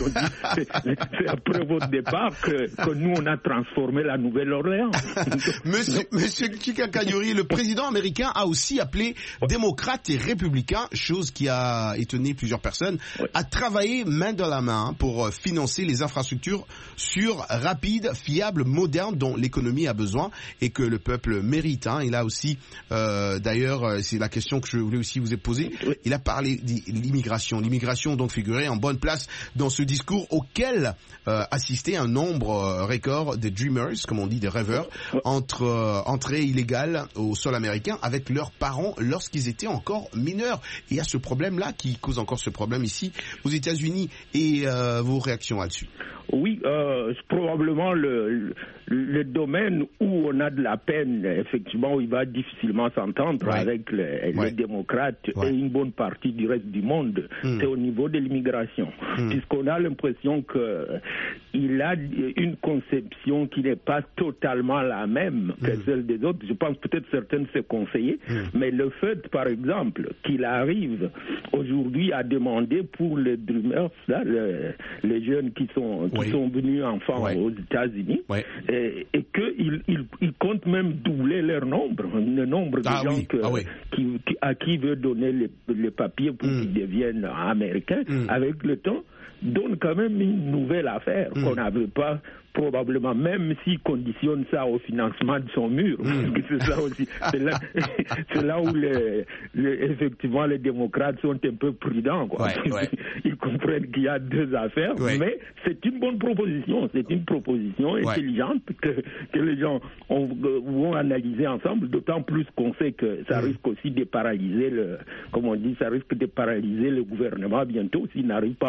C'est après votre départ que, que nous, on a transformé la Nouvelle-Orléans. Monsieur, Monsieur Chika Kanyuri, le président américain a aussi appelé ouais. démocrates et républicains, chose qui a étonné plusieurs personnes, ouais. à travailler main dans la main pour financer les infrastructures sûres, rapides, fiables, modernes dont l'économie a besoin et que le peuple mérite. Hein. Il a aussi, euh, d'ailleurs, c'est la question que je voulais aussi vous poser, ouais. il a parlé de l'immigration. L'immigration donc figurait en bonne place dans ce discours auquel Euh, assister un nombre euh, record de dreamers, comme on dit, des rêveurs, entre euh, entrée illégale au sol américain avec leurs parents lorsqu'ils étaient encore mineurs. Et il y a ce problème-là qui cause encore ce problème ici aux États-Unis. Et euh, vos réactions là-dessus? Oui, euh, c'est probablement le, le, le domaine où on a de la peine, effectivement, où il va difficilement s'entendre ouais. avec les, ouais. les démocrates ouais. et une bonne partie du reste du monde, mm. c'est au niveau de l'immigration. Mm. Puisqu'on a l'impression qu'il a une conception qui n'est pas totalement la même que mm. celle des autres. Je pense peut-être certaines se conseiller, mm. mais le fait, par exemple, qu'il arrive aujourd'hui à demander pour les dreamers, là, le, les jeunes qui sont... Qui oui. sont venus enfants ouais. aux États-Unis ouais. et, et qu'ils ils, ils comptent même doubler leur nombre, le nombre de ah, gens oui. que, ah, oui. qui, qui, à qui veut donner les, les papiers pour mm. qu'ils deviennent américains mm. avec le temps, donne quand même une nouvelle affaire mm. qu'on n'avait pas probablement, même s'il conditionne ça au financement de son mur. Mmh. C'est ça aussi. C'est là, c'est là où les, les, effectivement les démocrates sont un peu prudents. Quoi. Ouais, ouais. Ils comprennent qu'il y a deux affaires, ouais. mais c'est une bonne proposition. C'est une proposition ouais. intelligente que, que les gens ont, vont analyser ensemble, d'autant plus qu'on sait que ça mmh. risque aussi de paralyser le, comme on dit, ça risque de paralyser le gouvernement bientôt s'il n'arrive pas à s'entendre.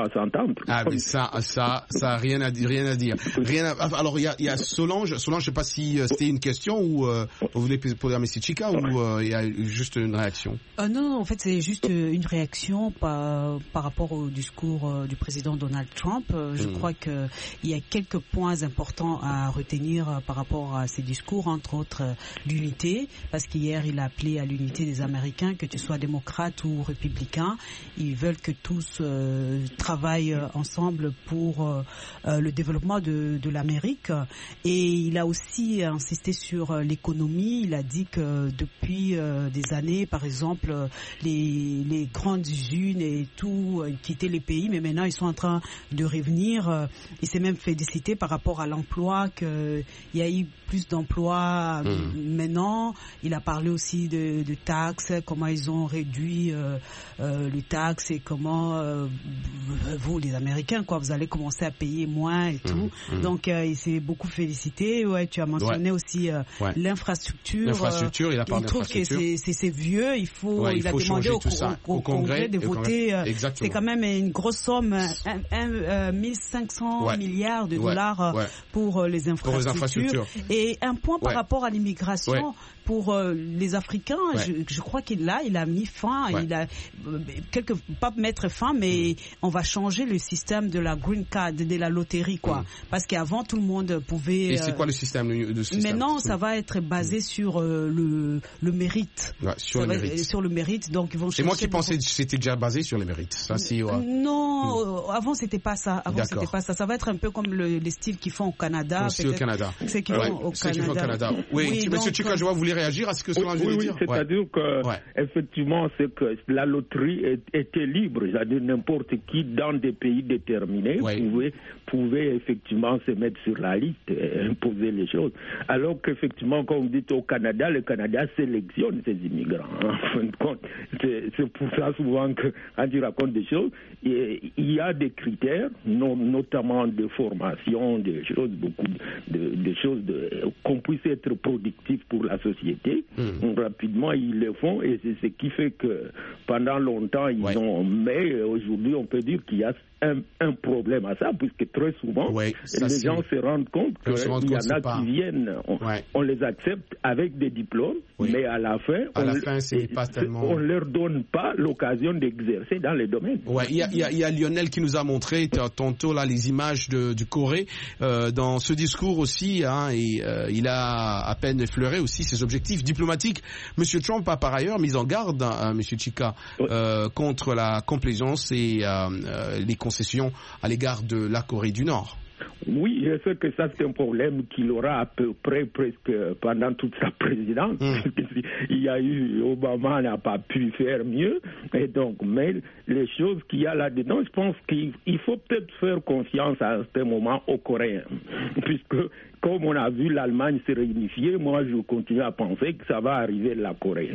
exemple. Ah mais ça, ça, ça, rien à dire, rien à dire. Rien à... Alors il y a, il y a Solange. Solange, je sais pas si euh, c'était une question ou euh, vous voulez poser à M. Chika ou euh, il y a juste une réaction. Euh, non, non, en fait c'est juste une réaction par, par rapport au discours euh, du président Donald Trump. Euh, je mmh. crois que il y a quelques points importants à retenir euh, par rapport à ces discours, entre autres euh, l'unité, parce qu'hier il a appelé à l'unité des Américains, que tu sois démocrate ou républicain. Ils veulent que tous euh, travaillent ensemble pour euh, euh, le développement de, de l'Amérique. Et il a aussi insisté sur l'économie. Il a dit que depuis euh, des années, par exemple, les, les grandes usines et tout euh, quittaient les pays, mais maintenant ils sont en train de revenir. Il s'est même félicité par rapport à l'emploi, qu'il y a eu plus d'emplois mmh. maintenant. Il a parlé aussi de, de taxes, comment ils ont réduit euh, euh, les taxes et comment euh, vous, les Américains, quoi, vous allez commencer à payer moins et tout. Mmh. Donc euh, il s'est beaucoup félicité. Ouais, tu as mentionné ouais. aussi euh, ouais. l'infrastructure. L'infrastructure, euh, il a parlé Il trouve que c'est, c'est, c'est vieux. Il faut, ouais, il, il faut a demandé au, tout ça. au, au, au Congrès, Congrès de voter. Euh, c'est quand même une grosse somme, un, un, euh, mille cinq cents ouais. milliards de dollars ouais. pour euh, les infrastructures. Pour les infrastructures. Et un point par ouais. rapport à l'immigration. Ouais. Pour euh, les Africains, ouais. je, je crois qu'il là, il a mis fin, ouais. il a euh, quelque pas mettre fin, mais mmh. on va changer le système de la green card, de la loterie, quoi. Mmh. Parce qu'avant tout le monde pouvait. Et c'est quoi le système, le, le système Maintenant, ça va être basé mmh. sur euh, le le mérite. Ouais, sur, le va, mérite. sur le mérite, donc ils vont. C'est moi qui pensais que c'était déjà basé sur le mérite. Ça, c'est, ouais. Non, mmh. avant c'était pas ça. Avant D'accord. c'était pas ça. Ça va être un peu comme le, les styles qu'ils font au Canada. Comme au Canada. C'est qu'ils ouais. font au Canada. Au Canada. Oui, oui Monsieur Chika, je vois vous voulez réagir à ce que cela oui, veut oui, dire. C'est-à-dire ouais. que ouais. effectivement, c'est que la loterie était libre, c'est-à-dire n'importe qui dans des pays déterminés ouais. pouvait, pouvait effectivement se mettre sur la liste et imposer les choses. Alors qu'effectivement, comme vous dites au Canada, le Canada sélectionne ses immigrants. En fin de compte, c'est, c'est pour ça souvent que quand tu racontes des choses, il y a des critères, non, notamment de formation, des choses, beaucoup de, de choses de, qu'on puisse être productif pour la société. Mmh. Rapidement, ils le font et c'est ce qui fait que pendant longtemps, ils ouais. ont... Mais aujourd'hui, on peut dire qu'il y a un, un problème à ça, puisque très souvent, ouais, ça, les gens se rendent compte qu'il y en a pas... qui viennent, on, ouais. on les accepte avec des diplômes, oui. mais à la fin, à on, la fin c'est pas tellement... on leur donne pas l'occasion d'exercer dans les domaines. Ouais, il y a, il y a, il y a Lionel qui nous a montré tantôt là les images de, du Corée euh, dans ce discours aussi, hein, et euh, il a à peine effleuré aussi ses objectifs diplomatiques. Monsieur Trump a par ailleurs mis en garde, hein, Monsieur Chika, oui. euh, contre la complaisance et euh, euh, les concessions à l'égard de la Corée du Nord. Oui, je sais que ça c'est un problème qu'il aura à peu près presque pendant toute sa présidence. Mmh. Il y a eu, Obama n'a pas pu faire mieux, et donc, mais les choses qu'il y a là-dedans, je pense qu'il faut peut-être faire confiance à un moment aux Coréens, puisque comme on a vu l'Allemagne se réunifier, moi je continue à penser que ça va arriver la Corée.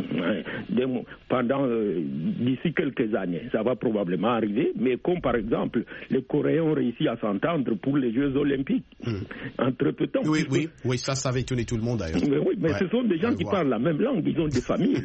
Pendant, euh, d'ici quelques années, ça va probablement arriver, mais comme par exemple, les Coréens ont réussi à s'entendre pour les Jeux Olympiques, mmh. entre peu de temps. Oui, oui, oui, ça, ça avait étonné tout le monde d'ailleurs. Mais oui, mais ouais. ce sont des gens qui voir. parlent la même langue, ils ont des familles.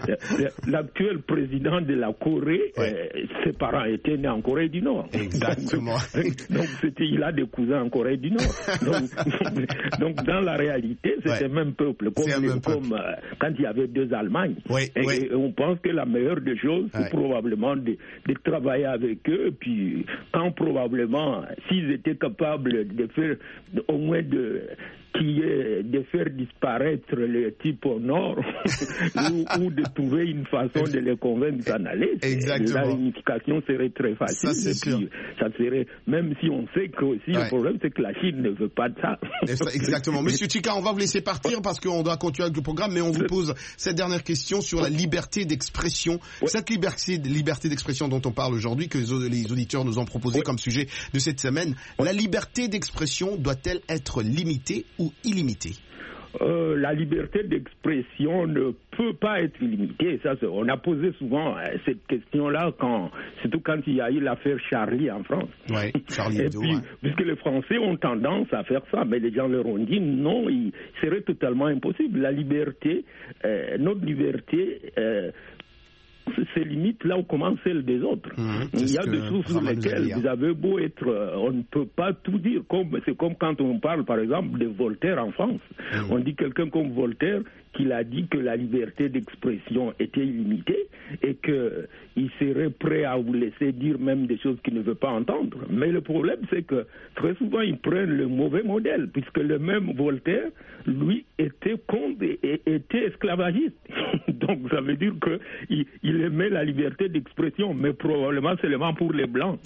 L'actuel président de la Corée, ouais. euh, ses parents étaient nés en Corée du Nord. Exactement. Donc, donc c'était, il a des cousins en Corée du Nord. Donc, Donc, dans la réalité, c'est ouais. le même peuple, comme, les, même comme peuple. Euh, quand il y avait deux Allemagnes. Oui, et, oui. et on pense que la meilleure des choses, c'est ouais. probablement de, de travailler avec eux. Puis, quand probablement, s'ils étaient capables de faire au moins de... qui est de faire disparaître les types au nord ou, ou de trouver une façon de les convaincre d'en aller. Exactement. La réunification serait très facile. Ça, c'est et sûr. Puis, ça serait, même si on sait que aussi ouais. le problème, c'est que la Chine ne veut pas de ça. Exactement. Monsieur Chika, on va vous laisser partir parce qu'on doit continuer avec le programme, mais on vous pose cette dernière question sur la liberté d'expression. Ouais. Cette liberté, liberté d'expression dont on parle aujourd'hui, que les auditeurs nous ont proposé ouais. comme sujet de cette semaine, ouais. la liberté d'expression doit-elle être limitée ou illimitée? Euh, la liberté d'expression ne peut pas être illimitée. Ça, on a posé souvent euh, cette question-là, quand, surtout quand il y a eu l'affaire Charlie en France. Oui, Charlie Hebdo. Et puis, ouais. puisque les Français ont tendance à faire ça, mais les gens leur ont dit non, il serait totalement impossible. La liberté, euh, notre liberté... Euh, se limite là où commence celle des autres. Mmh, il y a des choses sur lesquelles vous avez beau être, euh, on ne peut pas tout dire. Comme, c'est comme quand on parle, par exemple, de Voltaire en France. Mmh. On dit quelqu'un comme Voltaire qu'il a dit que la liberté d'expression était illimitée et qu'il serait prêt à vous laisser dire même des choses qu'il ne veut pas entendre. Mais le problème, c'est que très souvent, ils prennent le mauvais modèle, puisque le même Voltaire, lui, était contre et était esclavagiste. Donc, ça veut dire qu'il il aimait la liberté d'expression, mais probablement seulement pour les Blancs.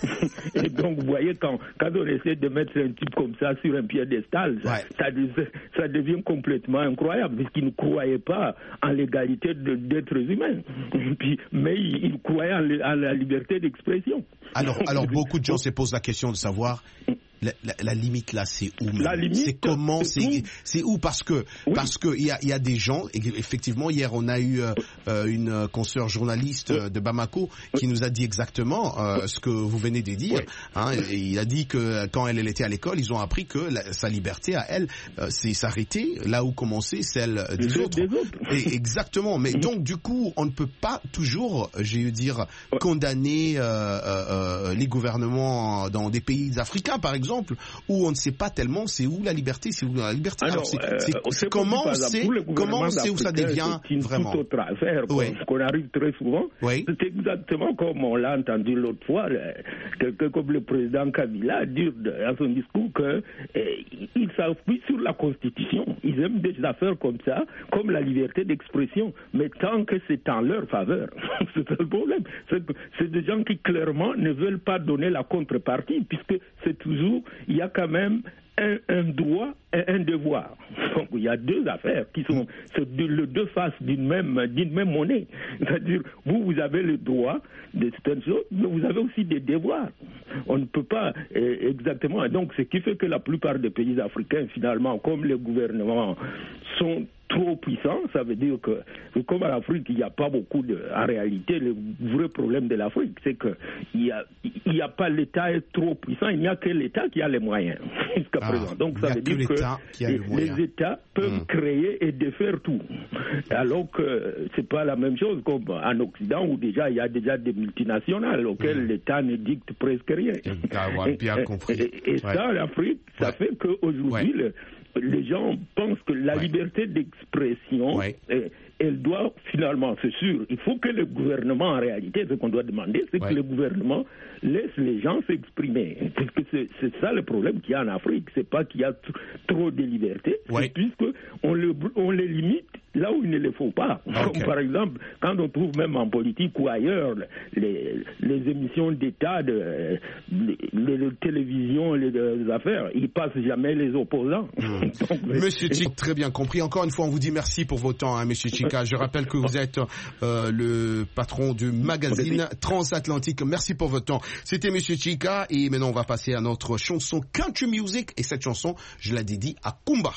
Et donc, vous voyez, quand, quand on essaie de mettre un type comme ça sur un piédestal, ça, ouais. ça, ça devient complètement incroyable, puisqu'il ne croyait pas en l'égalité de, d'êtres humains. Puis, mais il, il croyait en, le, en la liberté d'expression. Alors, alors, beaucoup de gens se posent la question de savoir... La, la, la limite là, c'est où? La limite, c'est comment? C'est, c'est où? Parce que oui. parce que il y a, y a des gens. Effectivement, hier on a eu euh, une consoeur journaliste oui. de Bamako qui nous a dit exactement euh, ce que vous venez de dire. Oui. Hein, et il a dit que quand elle, elle était à l'école, ils ont appris que la, sa liberté à elle, euh, c'est s'arrêter là où commençait celle des autres. Des autres. Et exactement. Mais donc du coup, on ne peut pas toujours, je veux dire, oui. condamner euh, euh, les gouvernements dans des pays africains, par exemple. Exemple, où on ne sait pas tellement c'est où la liberté, c'est où la liberté. Alors, Alors c'est, euh, c'est, c'est comment on sait, comment on sait où ça devient c'est une vraiment. Toute autre affaire, oui. qu'on arrive très souvent. Oui. C'est exactement comme on l'a entendu l'autre fois, quelqu'un comme le président Kabila dire dans son discours que eh, il s'appuie sur la Constitution. Ils aiment des affaires comme ça, comme la liberté d'expression, mais tant que c'est en leur faveur. C'est ça le problème. C'est, c'est des gens qui clairement ne veulent pas donner la contrepartie, puisque c'est toujours il y a quand même un, un droit et un devoir. Donc il y a deux affaires qui sont c'est deux, les deux faces d'une même, d'une même monnaie. C'est-à-dire, vous, vous avez le droit de certaines choses, mais vous avez aussi des devoirs. On ne peut pas euh, exactement. Donc ce qui fait que la plupart des pays africains, finalement, comme les gouvernements sont trop puissant, ça veut dire que, comme en Afrique, il n'y a pas beaucoup de... En réalité, le vrai problème de l'Afrique, c'est qu'il n'y a, il y a pas l'État est trop puissant, il n'y a que l'État qui a les moyens jusqu'à ah, présent. Donc ça veut dire que, que les États peuvent mmh. créer et défaire tout. Alors que c'est pas la même chose comme en Occident, où déjà il y a déjà des multinationales auxquelles mmh. l'État ne dicte presque rien. Et, bien compris. et, et, et ouais. ça, l'Afrique, ça ouais. fait qu'aujourd'hui, ouais. le, les gens pensent que la ouais. liberté d'expression, ouais. eh, elle doit finalement, c'est sûr, il faut que le gouvernement, en réalité, ce qu'on doit demander, c'est ouais. que le gouvernement laisse les gens s'exprimer. Parce que c'est, c'est ça le problème qu'il y a en Afrique, c'est pas qu'il y a t- trop de liberté, ouais. c'est puisque on, le, on les limite là où il ne le faut pas. Okay. Comme par exemple, quand on trouve même en politique ou ailleurs les, les émissions d'État, de, les, les télévisions, les, les affaires, ils passent jamais les opposants. Mmh. Donc, Monsieur Chika, très bien compris. Encore une fois, on vous dit merci pour votre temps, hein, Monsieur Chika. Je rappelle que vous êtes euh, le patron du magazine Transatlantique. Merci pour votre temps. C'était Monsieur Chika et maintenant on va passer à notre chanson Country Music et cette chanson, je la dédie à Kumba.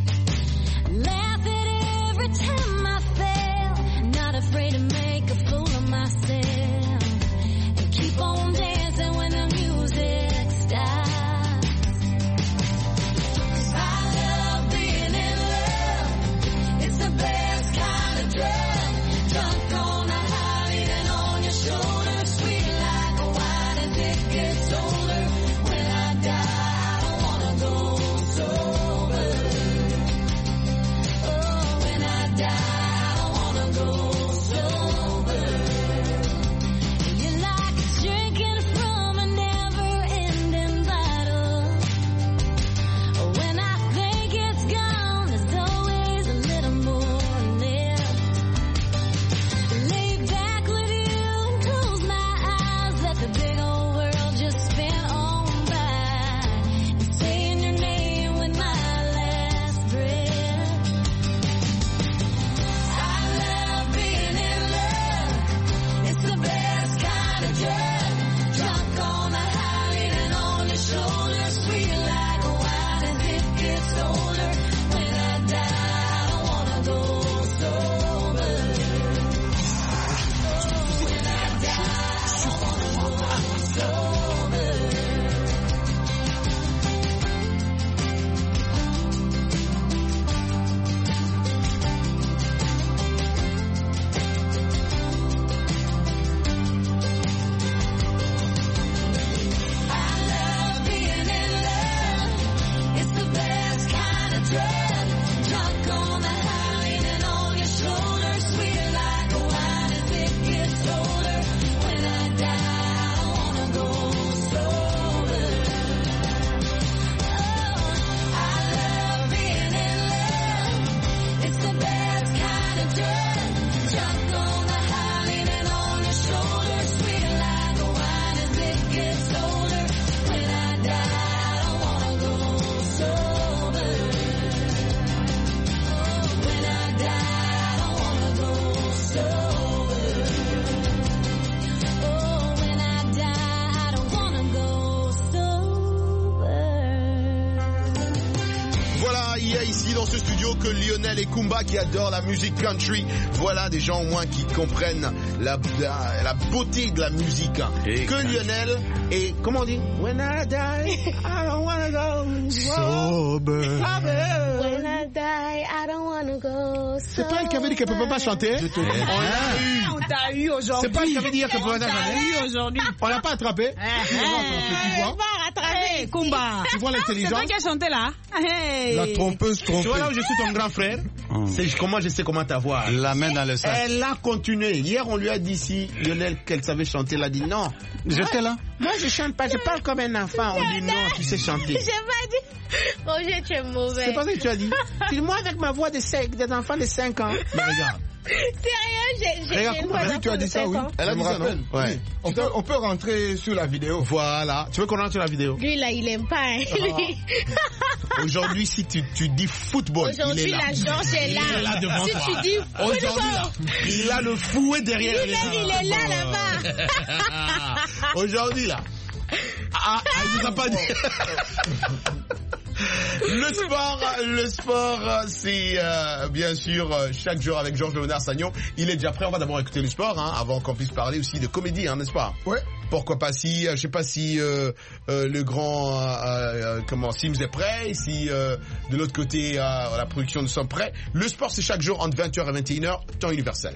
Laugh at every time I fail, not afraid to make a fool dread. Drunk on the high and on your shoulder, sweeter like a wine as it gets older. When I die, I don't wanna go sober. Oh, I love being in love. It's the best kind of dread. Drunk on the high and on your shoulder, sweeter like a wine as it gets older. When I die, I don't wanna go sober. Oh, when I die, I don't wanna go sober. Oh, when I die, I don't wanna go sober. Voilà, il y a ici dans ce studio que Lionel et Kumba qui adorent la musique country. Voilà des gens au moins qui comprennent la, la, la beauté de la musique. Et que Lionel et comment on dit? When I die, I don't wanna go sober. When I die, I don't wanna go sober. C'est pas elle qui avait dit qu'elle ne peut pas chanter? Je te dis. On l'a eu. On t'a eu aujourd'hui. C'est pas elle qui avait dit qu'elle ne peut pas On t'a chanter? eu aujourd'hui. On l'a pas attrapé? Tu vois? Hey, Kumba. Tu vois l'intelligence? C'est toi qui as chanté là? Hey. La trompeuse trompée. Tu vois là où je suis ton grand frère? Hum. C'est comment je sais comment t'avoir. La main dans le sac. Elle a continué. Hier, on lui a dit si Lionel qu'elle savait chanter. Elle a dit non. J'étais là. Moi, je chante pas. Je parle comme un enfant. On dit non, tu sais chanter. J'ai pas dit. Roger, tu es mauvais. C'est pas ça que tu as dit. C'est moi avec ma voix de cinq, des enfants de cinq ans. Mais regarde. Sérieux, j'ai Regarde, une voix comment tu as dit ça, oui. Elle a dit ça, non? Ouais. On peut, on peut rentrer sur la vidéo. Voilà. Tu veux qu'on rentre sur la vidéo? Lui, là, il aime pas. Hein. Ah. Aujourd'hui, si tu, tu dis football, aujourd'hui, il est là. la Georges est là. Il est là devant si toi. tu dis aujourd'hui, football, là, il a le fouet derrière. Lui, même, il est là, là-bas. Aujourd'hui, là. Ah, il nous a pas dit. Le sport, le sport, c'est euh, bien sûr euh, chaque jour avec Georges Léonard Sagnon. Il est déjà prêt. On va d'abord écouter le sport, hein, avant qu'on puisse parler aussi de comédie, hein, n'est-ce pas? Ouais. Pourquoi pas si, euh, je sais pas si euh, euh, le grand, euh, euh, comment, Sims est prêt, si euh, de l'autre côté euh, la production nous sommes prêts. Le sport, c'est chaque jour entre vingt heures et vingt et une heures, temps universel.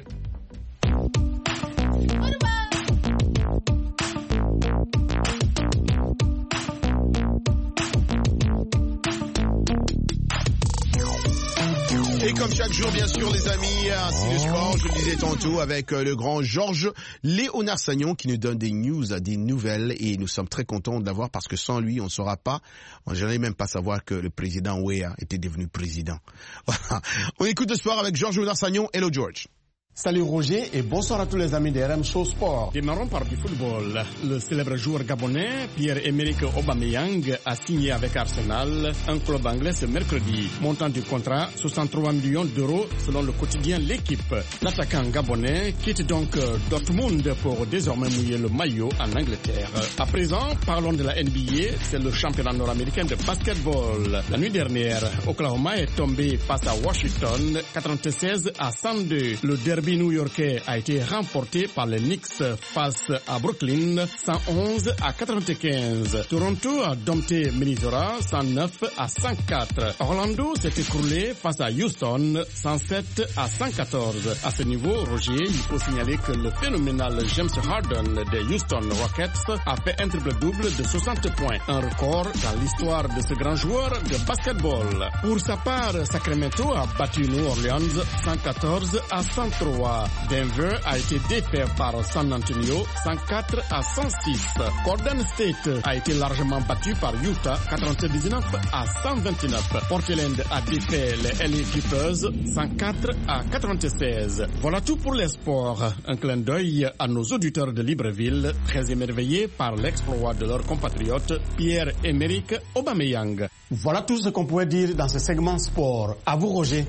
Et comme chaque jour, bien sûr, les amis, c'est le sport, je le disais tantôt, avec le grand Georges Léonard Sagnon qui nous donne des news, des nouvelles, et nous sommes très contents de l'avoir parce que sans lui, on ne saura pas, on n'allait même pas savoir que le président Weah était devenu président. Voilà. On écoute le sport avec Georges Léonard Sagnon. Hello George. Salut Roger et bonsoir à tous les amis de R M Show Sport. Démarrons par du football. Le célèbre joueur gabonais Pierre-Emerick Aubameyang a signé avec Arsenal, un club anglais ce mercredi. Montant du contrat, soixante-trois millions d'euros selon le quotidien L'équipe. L'attaquant gabonais quitte donc Dortmund pour désormais mouiller le maillot en Angleterre. À présent, parlons de la N B A, c'est le championnat nord-américain de basketball. La nuit dernière, Oklahoma est tombé face à Washington, quatre-vingt-seize à cent deux. Le derby new-yorkais a été remporté par les Knicks face à Brooklyn, cent onze à quatre-vingt-quinze. Toronto a dompté Minnesota, cent neuf à cent quatre. Orlando s'est écroulé face à Houston, cent sept à cent quatorze. À ce niveau, Roger, il faut signaler que le phénoménal James Harden des Houston Rockets a fait un triple-double de soixante points, un record dans l'histoire de ce grand joueur de basketball. Pour sa part, Sacramento a battu New Orleans, cent quatorze à cent trois. Denver a été défait par San Antonio, cent quatre à cent six. Golden State a été largement battu par Utah, quatre-vingt-dix-neuf à cent vingt-neuf. Portland a défait les L A Clippers, cent quatre à quatre-vingt-seize. Voilà tout pour les sports. Un clin d'œil à nos auditeurs de Libreville, très émerveillés par l'exploit de leur compatriote Pierre-Emerick Aubameyang. Voilà tout ce qu'on pouvait dire dans ce segment sport. À vous Roger.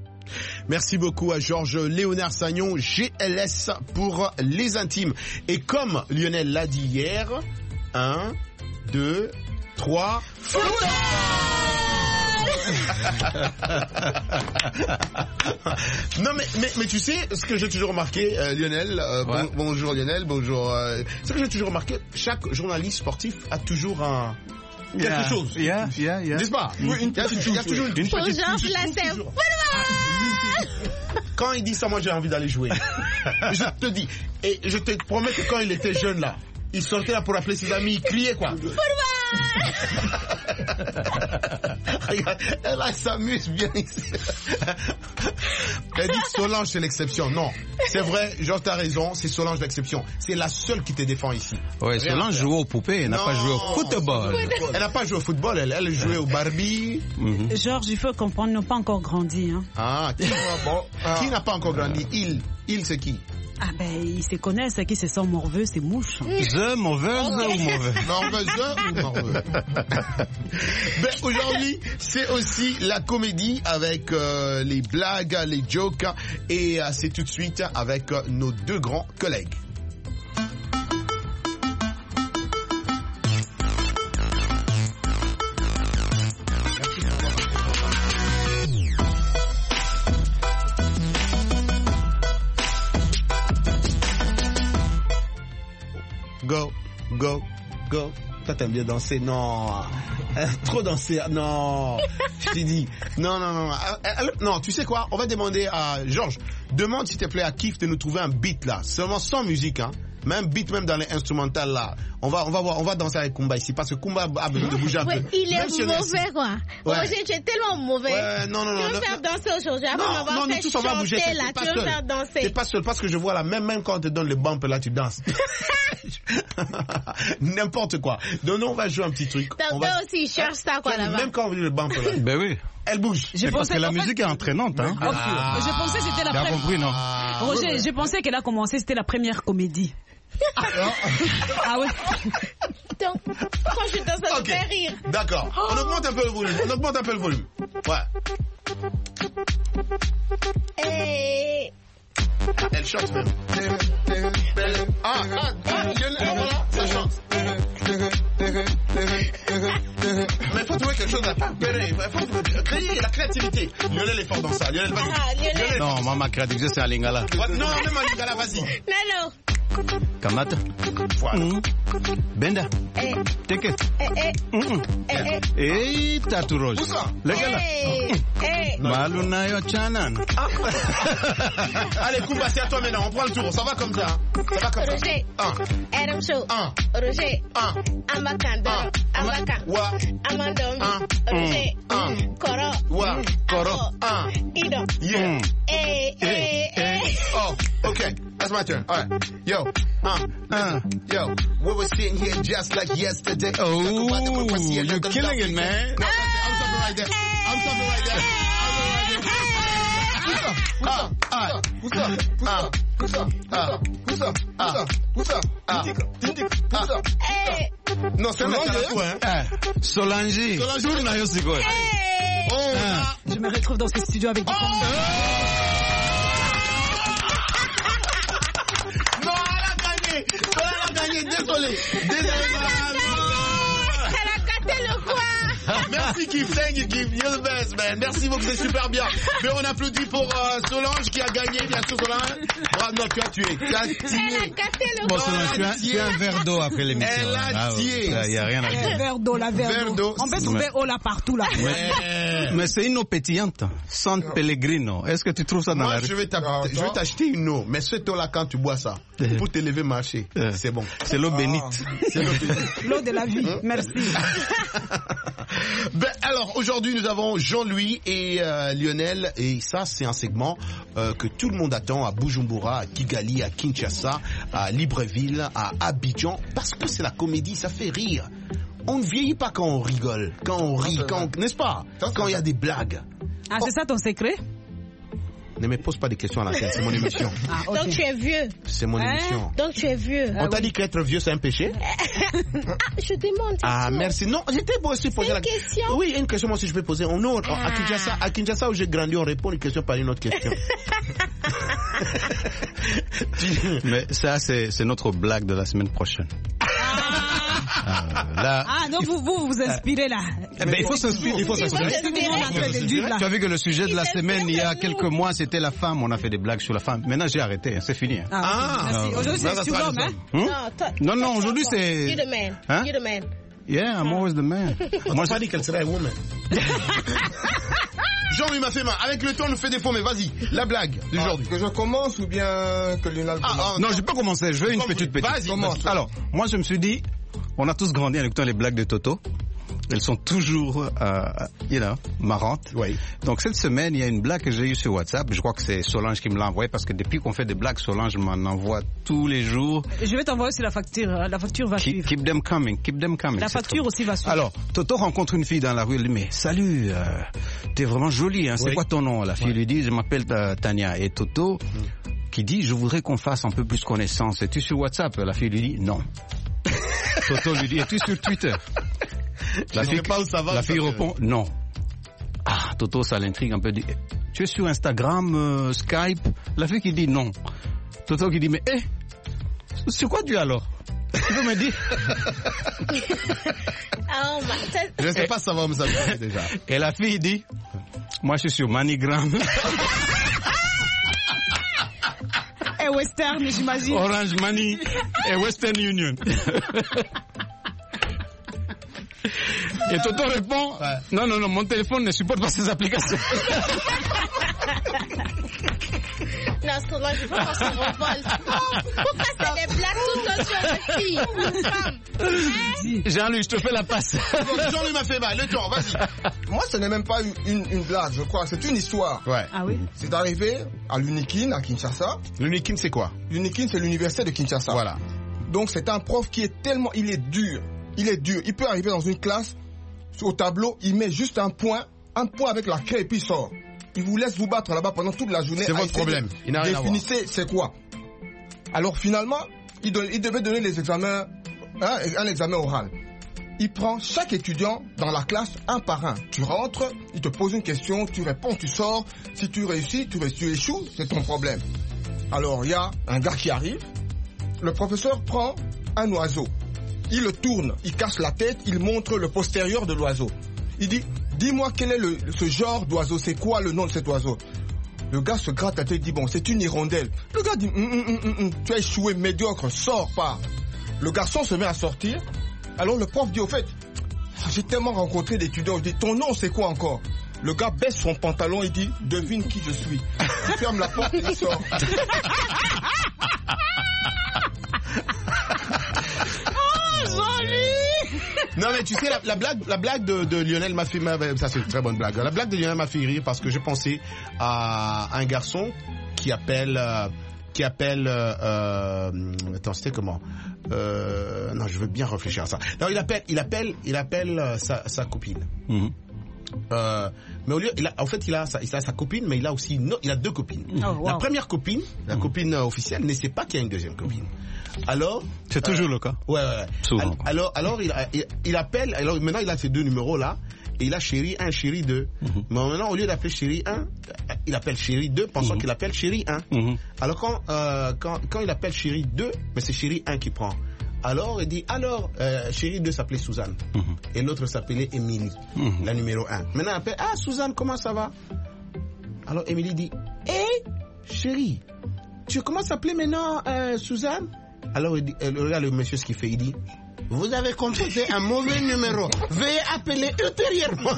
Merci beaucoup à Georges Léonard Sagnon, G L S pour les intimes. Et comme Lionel l'a dit hier, un, deux, trois, football! Non mais, mais, mais tu sais, ce que j'ai toujours remarqué, euh, Lionel, euh, ouais. bon, bonjour Lionel, bonjour. Euh, ce que j'ai toujours remarqué, chaque journaliste sportif a toujours un... quelque yeah. chose. Yeah, yeah, yeah. N'est-ce pas? Oui, une il, y a, il y a toujours une, une petite touche. Quand il dit ça, moi j'ai envie d'aller jouer. Je te dis, et je te promets que quand il était jeune là, il sortait là pour appeler ses amis, il criait quoi. Regarde, elle, elle s'amuse bien ici. Elle dit Solange, c'est l'exception. Non, c'est vrai, Georges, t'as raison, c'est Solange l'exception. C'est la seule qui te défend ici. Ouais, Solange joue aux poupées, elle n'a pas joué au football. Elle n'a pas joué au football, elle, elle jouait au Barbie. Mm-hmm. Georges, il faut comprendre, ils n'ont pas encore grandi. Hein. Ah, qui, bon, ah. Qui n'a pas encore grandi? Il, il c'est qui? Ah ben, ils se connaissent, qui se sent morveux, c'est mouche. Je, mauvaise ou mauvais? Morveuse ou morveux? Ben, aujourd'hui, c'est aussi la comédie avec euh, les blagues, les jokes, et euh, c'est tout de suite avec euh, nos deux grands collègues. Go, go, go. Toi, t'aimes bien danser? Non. Euh, trop danser? Non. Je t'ai dit. Non, non, non. Euh, non, tu sais quoi? On va demander à Georges. Demande, s'il te plaît, à Kif de nous trouver un beat là. Seulement sans musique, hein. Même beat, même dans les instrumentales là. On va, on va voir, on va danser avec Kumba ici parce que Kumba a besoin de bouger un ouais, peu. Il est même si mauvais, quoi. Ouais. Roger, tu es tellement mauvais. Ouais, non, non, non. Tu veux non, faire non, danser aujourd'hui. Après non, m'avoir non, fait nous tous on va bouger. chanter, là, tu veux seul. faire danser. T'es pas seul parce que je vois là, même, même quand on te donne le bump là, tu danses. N'importe quoi. Donc nous, on va jouer un petit truc. T'as va... aussi, il cherche ça, quoi, là-bas. Même quand on veut le bump là. Ben oui. Elle bouge. C'est parce que la musique est entraînante, hein. Ah. Je pensais que c'était la première. compris, non? Roger, je pensais qu'elle a commencé, c'était la première comédie. Ah ouais. Donc, quand je danse, ça me fait rire. D'accord. On augmente un peu le volume. On augmente un peu le volume. Ouais. Et... Elle chante même. Ah, ah, ah, voilà, ça chante. Mais il faut trouver quelque chose à pas pérer. Il faut créer la créativité. Lionel est fort dans ça. Lionel, vas-y. Ah, Lionel. Non, moi, ma créativité, c'est à Lingala. Non, même à Lingala, vas-y. Non, non. Kamata. Voilà. Mm. Benda. Eh. Teke. Eh, eh. Mm-mm. Eh, eh. Eh, Tatu Rose. Où ça? Legala. Eh, eh. Malu na yo chanan. Allez, Kumba, c'est à toi maintenant. On prend le tour. Ça va comme ça. Ça va comme ça. Roger. Un. Adam Show. Un. Roger. Un. Ambakando. Ambaka. Wa. Amandom. Un. Roger. Un. Koro. Wa. Koro. Un. Ido. Yeah. Eh, eh, eh. Oh, okay. That's my turn. All right. Yo. Uh, uh. Yo. We were sitting here just like yesterday. Oh, you're killing it, man. No, I'm stopping right there. I'm stopping right there. Ah, ah, what's up? Ah, what's up? Ah, what's up? Ah, what's up? Ah, what's up? Eh. Non, c'est Solange, hein? Solange. Tourne à Yossiko. Oh, ah. Je me retrouve dans ce studio avec des oh. Non, elle a gagné. Elle a gagné. Désolé. Désolé. Elle a gâté le coin. Merci Kif, thank you Kif, you're the best man. Merci beaucoup, c'est super bien. Mais on applaudit pour euh, Solange qui a gagné, bien sûr Solange. Bravo, non, tu as tué. Tu as tué. Elle a gâté le Bon, coin. Solange, tu as un verre d'eau après l'émission. Elle a ah, tué. Il n'y a rien à dire. Un verre d'eau, la verre d'eau. On peut trouver eau là partout là. Mais, mais c'est une eau pétillante, San Pellegrino. Est-ce que tu trouves ça dans Moi, la rue? je vais t'acheter une eau, mais cette eau là quand tu bois ça, pour te lever marcher, c'est bon. C'est l'eau bénite. C'est l'eau bénite. L'eau de la vie, merci. Ben, alors aujourd'hui nous avons Jean-Louis et euh, Lionel et ça c'est un segment euh, que tout le monde attend à Bujumbura, à Kigali, à Kinshasa, à Libreville, à Abidjan parce que c'est la comédie, ça fait rire. On ne vieillit pas quand on rigole, quand on rit, quand, n'est-ce pas? Quand il y a des blagues. Ah, c'est ça ton secret? Ne me pose pas des questions à la scène, c'est mon émission. Ah, okay. Donc tu es vieux. C'est mon hein? émission. Donc tu es vieux. On t'a dit qu'être vieux c'est un péché? Ah, je demande. Ah merci. Non, j'étais beau aussi poser une la question. Oui, une question moi si je peux poser. On a, ah. à Kinshasa, à Kinshasa où j'ai grandi, on répond une question par une autre question. Mais ça c'est c'est notre blague de la semaine prochaine. Ah, là, ah non, vous vous vous inspirez là. Eh ben, il faut s'inspirer. Il faut s'inspirer. Tu as vu que le sujet de la semaine il y a quelques mois c'était la femme. On a fait des blagues sur la femme. Maintenant j'ai arrêté. C'est fini. Ah, ah merci. Aujourd'hui c'est sur l'homme, hein? Hmm? Non non, aujourd'hui c'est. You're the man. Hein? You're the man. Yeah, I'm always the man. Moi j'ai pas dit qu'elle serait woman. Jean, il m'a fait main. Avec le temps, on nous fait des faux, mais vas-y, la blague d'aujourd'hui. Ah, que je commence ou bien que Lionel ah, commence? Ah, non, je peux commencer. Je veux une petite petite. Vas-y, commence. Alors, moi, je me suis dit, on a tous grandi en écoutant les blagues de Toto. elles sont toujours, euh, you know, marrantes. Oui. Donc cette semaine, il y a une blague que j'ai eue sur WhatsApp. Je crois que c'est Solange qui me l'a envoyée parce que depuis qu'on fait des blagues, Solange m'en envoie tous les jours. Je vais t'envoyer sur la facture. La facture va keep, suivre. Keep them coming, keep them coming. La facture aussi va suivre. Alors, Toto rencontre une fille dans la rue. Elle dit, mais salut, euh, t'es vraiment jolie. Hein, c'est oui. quoi ton nom? La fille oui. lui dit, je m'appelle euh, Tania. Et Toto, mm. qui dit, je voudrais qu'on fasse un peu plus connaissance. Es-tu sur WhatsApp? La fille lui dit, non. Toto lui dit, es-tu sur Twitter? La je fille, sais pas où ça va. La fille répond, non. Ah, Toto, ça l'intrigue un peu. Dit, tu es sur Instagram, euh, Skype? La fille qui dit non. Toto qui dit, mais hé, eh, c'est quoi tu alors? Tu peux me dire? Oh, je sais pas si ça va me savoir déjà. Et la fille dit, moi je suis sur MoneyGram. Et Western, j'imagine. Orange Money et Western Union. Et Toto répond, ouais. non, non, non, mon téléphone ne supporte pas ces applications. Non, Solange, il faut qu'on se révolte. Pourquoi c'est des blagues tout le temps sur les filles ou les femmes? Hein? Jean-Louis, je te fais la passe. Jean-Louis m'a fait mal, le temps, vas-y. Moi, ce n'est même pas une, une, une blague, je crois, c'est une histoire. Ouais. Ah oui? C'est arrivé à l'Unikin, à Kinshasa. L'Unikin, c'est quoi? L'Unikin, c'est l'université de Kinshasa. Voilà. Donc, c'est un prof qui est tellement, il est dur. Il est dur. Il peut arriver dans une classe, au tableau, il met juste un point, un point avec la craie et puis il sort. Il vous laisse vous battre là-bas pendant toute la journée. C'est votre problème. Il n'a rien à voir. Définissez c'est quoi. Alors finalement, il, donne, il devait donner les examens, hein, un examen oral. Il prend chaque étudiant dans la classe un par un. Tu rentres, il te pose une question, tu réponds, tu sors. Si tu réussis, tu, tu échoues, c'est ton problème. Alors il y a un gars qui arrive. Le professeur prend un oiseau. Il le tourne, il casse la tête, il montre le postérieur de l'oiseau. Il dit, dis-moi quel est le, ce genre d'oiseau, c'est quoi le nom de cet oiseau? Le gars se gratte la tête et dit, bon, c'est une hirondelle. Le gars dit, mm, mm, mm, mm, tu as échoué, médiocre, sors pas. Le garçon se met à sortir. Alors le prof dit, au fait, j'ai tellement rencontré d'étudiants, il dit, ton nom c'est quoi encore? Le gars baisse son pantalon et dit, devine qui je suis. Il ferme la porte et il sort. Non mais tu sais la, la blague la blague de, de Lionel m'a fait ça c'est une très bonne blague. La blague de Lionel m'a fait rire parce que je pensais à un garçon qui appelle euh, qui appelle euh, euh, attends c'était comment euh, non je veux bien réfléchir à ça. Non il appelle il appelle il appelle euh, sa, sa copine. Mm-hmm. Euh, mais au lieu, il a, en fait, il a, sa, il a sa copine, mais il a aussi, une, il a deux copines. Oh, wow. La première copine, la copine euh, officielle, ne sait pas qu'il y a une deuxième copine. Alors, c'est euh, toujours le cas. Ouais, ouais. ouais. Souvent. Alors, alors, il, il, il appelle. Alors maintenant, il a ces deux numéros là, et il a chéri un, chéri deux. Mm-hmm. Mais maintenant, au lieu d'appeler chéri un, il appelle chéri deux, pensant mm-hmm. qu'il appelle chéri un. Mm-hmm. Alors quand, euh, quand, quand il appelle chéri deux, mais c'est chéri un qui prend. Alors, il dit, alors, euh, chérie deux s'appelait Suzanne. Mm-hmm. Et l'autre s'appelait Émilie, mm-hmm. la numéro un. Maintenant, elle appelle, ah, Suzanne, comment ça va? Alors, Émilie dit, hé, hey, chérie, tu commences à appeler maintenant euh, Suzanne? Alors, il dit, euh, regarde le monsieur ce qu'il fait, il dit, vous avez composé un mauvais numéro. Veuillez appeler ultérieurement.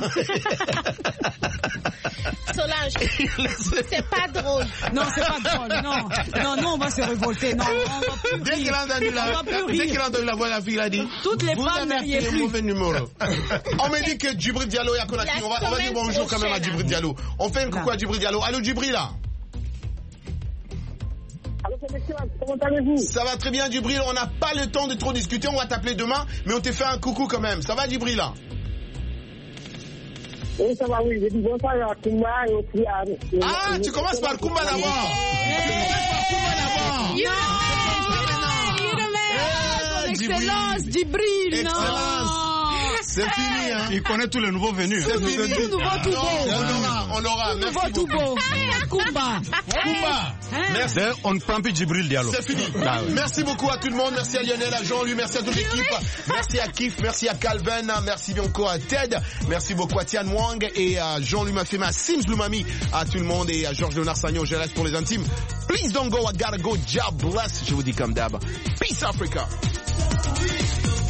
Solange, c'est pas drôle. Non, c'est pas drôle. Non, non, non, on va se révolter. Non, on va plus dès qu'il a entendu la, dès qu'il a entendu la voix de la fille, il a dit. Toutes les vous femmes avez appelé un mauvais numéro. On me dit que Djibril Diallo est à Conakry. On va, on va dire bonjour quand même à Djibril Diallo. On fait un coucou à Djibril Diallo. Allô, Djibril là. Comment allez-vous? Ça va très bien, Djibril. On n'a pas le temps de trop discuter. On va t'appeler demain, mais on t'a fait un coucou quand même. Ça va, Djibril là? Oui, ça va, oui. Je dis bonsoir à Kumba et aussi à... Ah, tu commences par Kumba d'abord. Tu commences par Kumba d'abord. Yo, excellence, Djibril. Excellence. C'est fini, hein. Il connaît tous les nouveaux venus. C'est fini. Tout nouveau, tout beau. On aura, on aura. Tout nouveau, tout beau. Kumba. Kumba. Merci. On ne prend plus Djibril Diallo. C'est fini. Ah, oui. Merci beaucoup à tout le monde. Merci à Lionel, à Jean-Louis. Merci à toute l'équipe. Merci à Kif. Merci à Calvin. Merci bien encore à Ted. Merci beaucoup à Tian Wang et à Jean-Louis Mafema, Sims Lumami, à tout le monde et à Georges Léonard Sagnon. Je reste pour les intimes. Please don't go. I gotta go. God bless. Je vous dis comme d'hab. Peace Africa.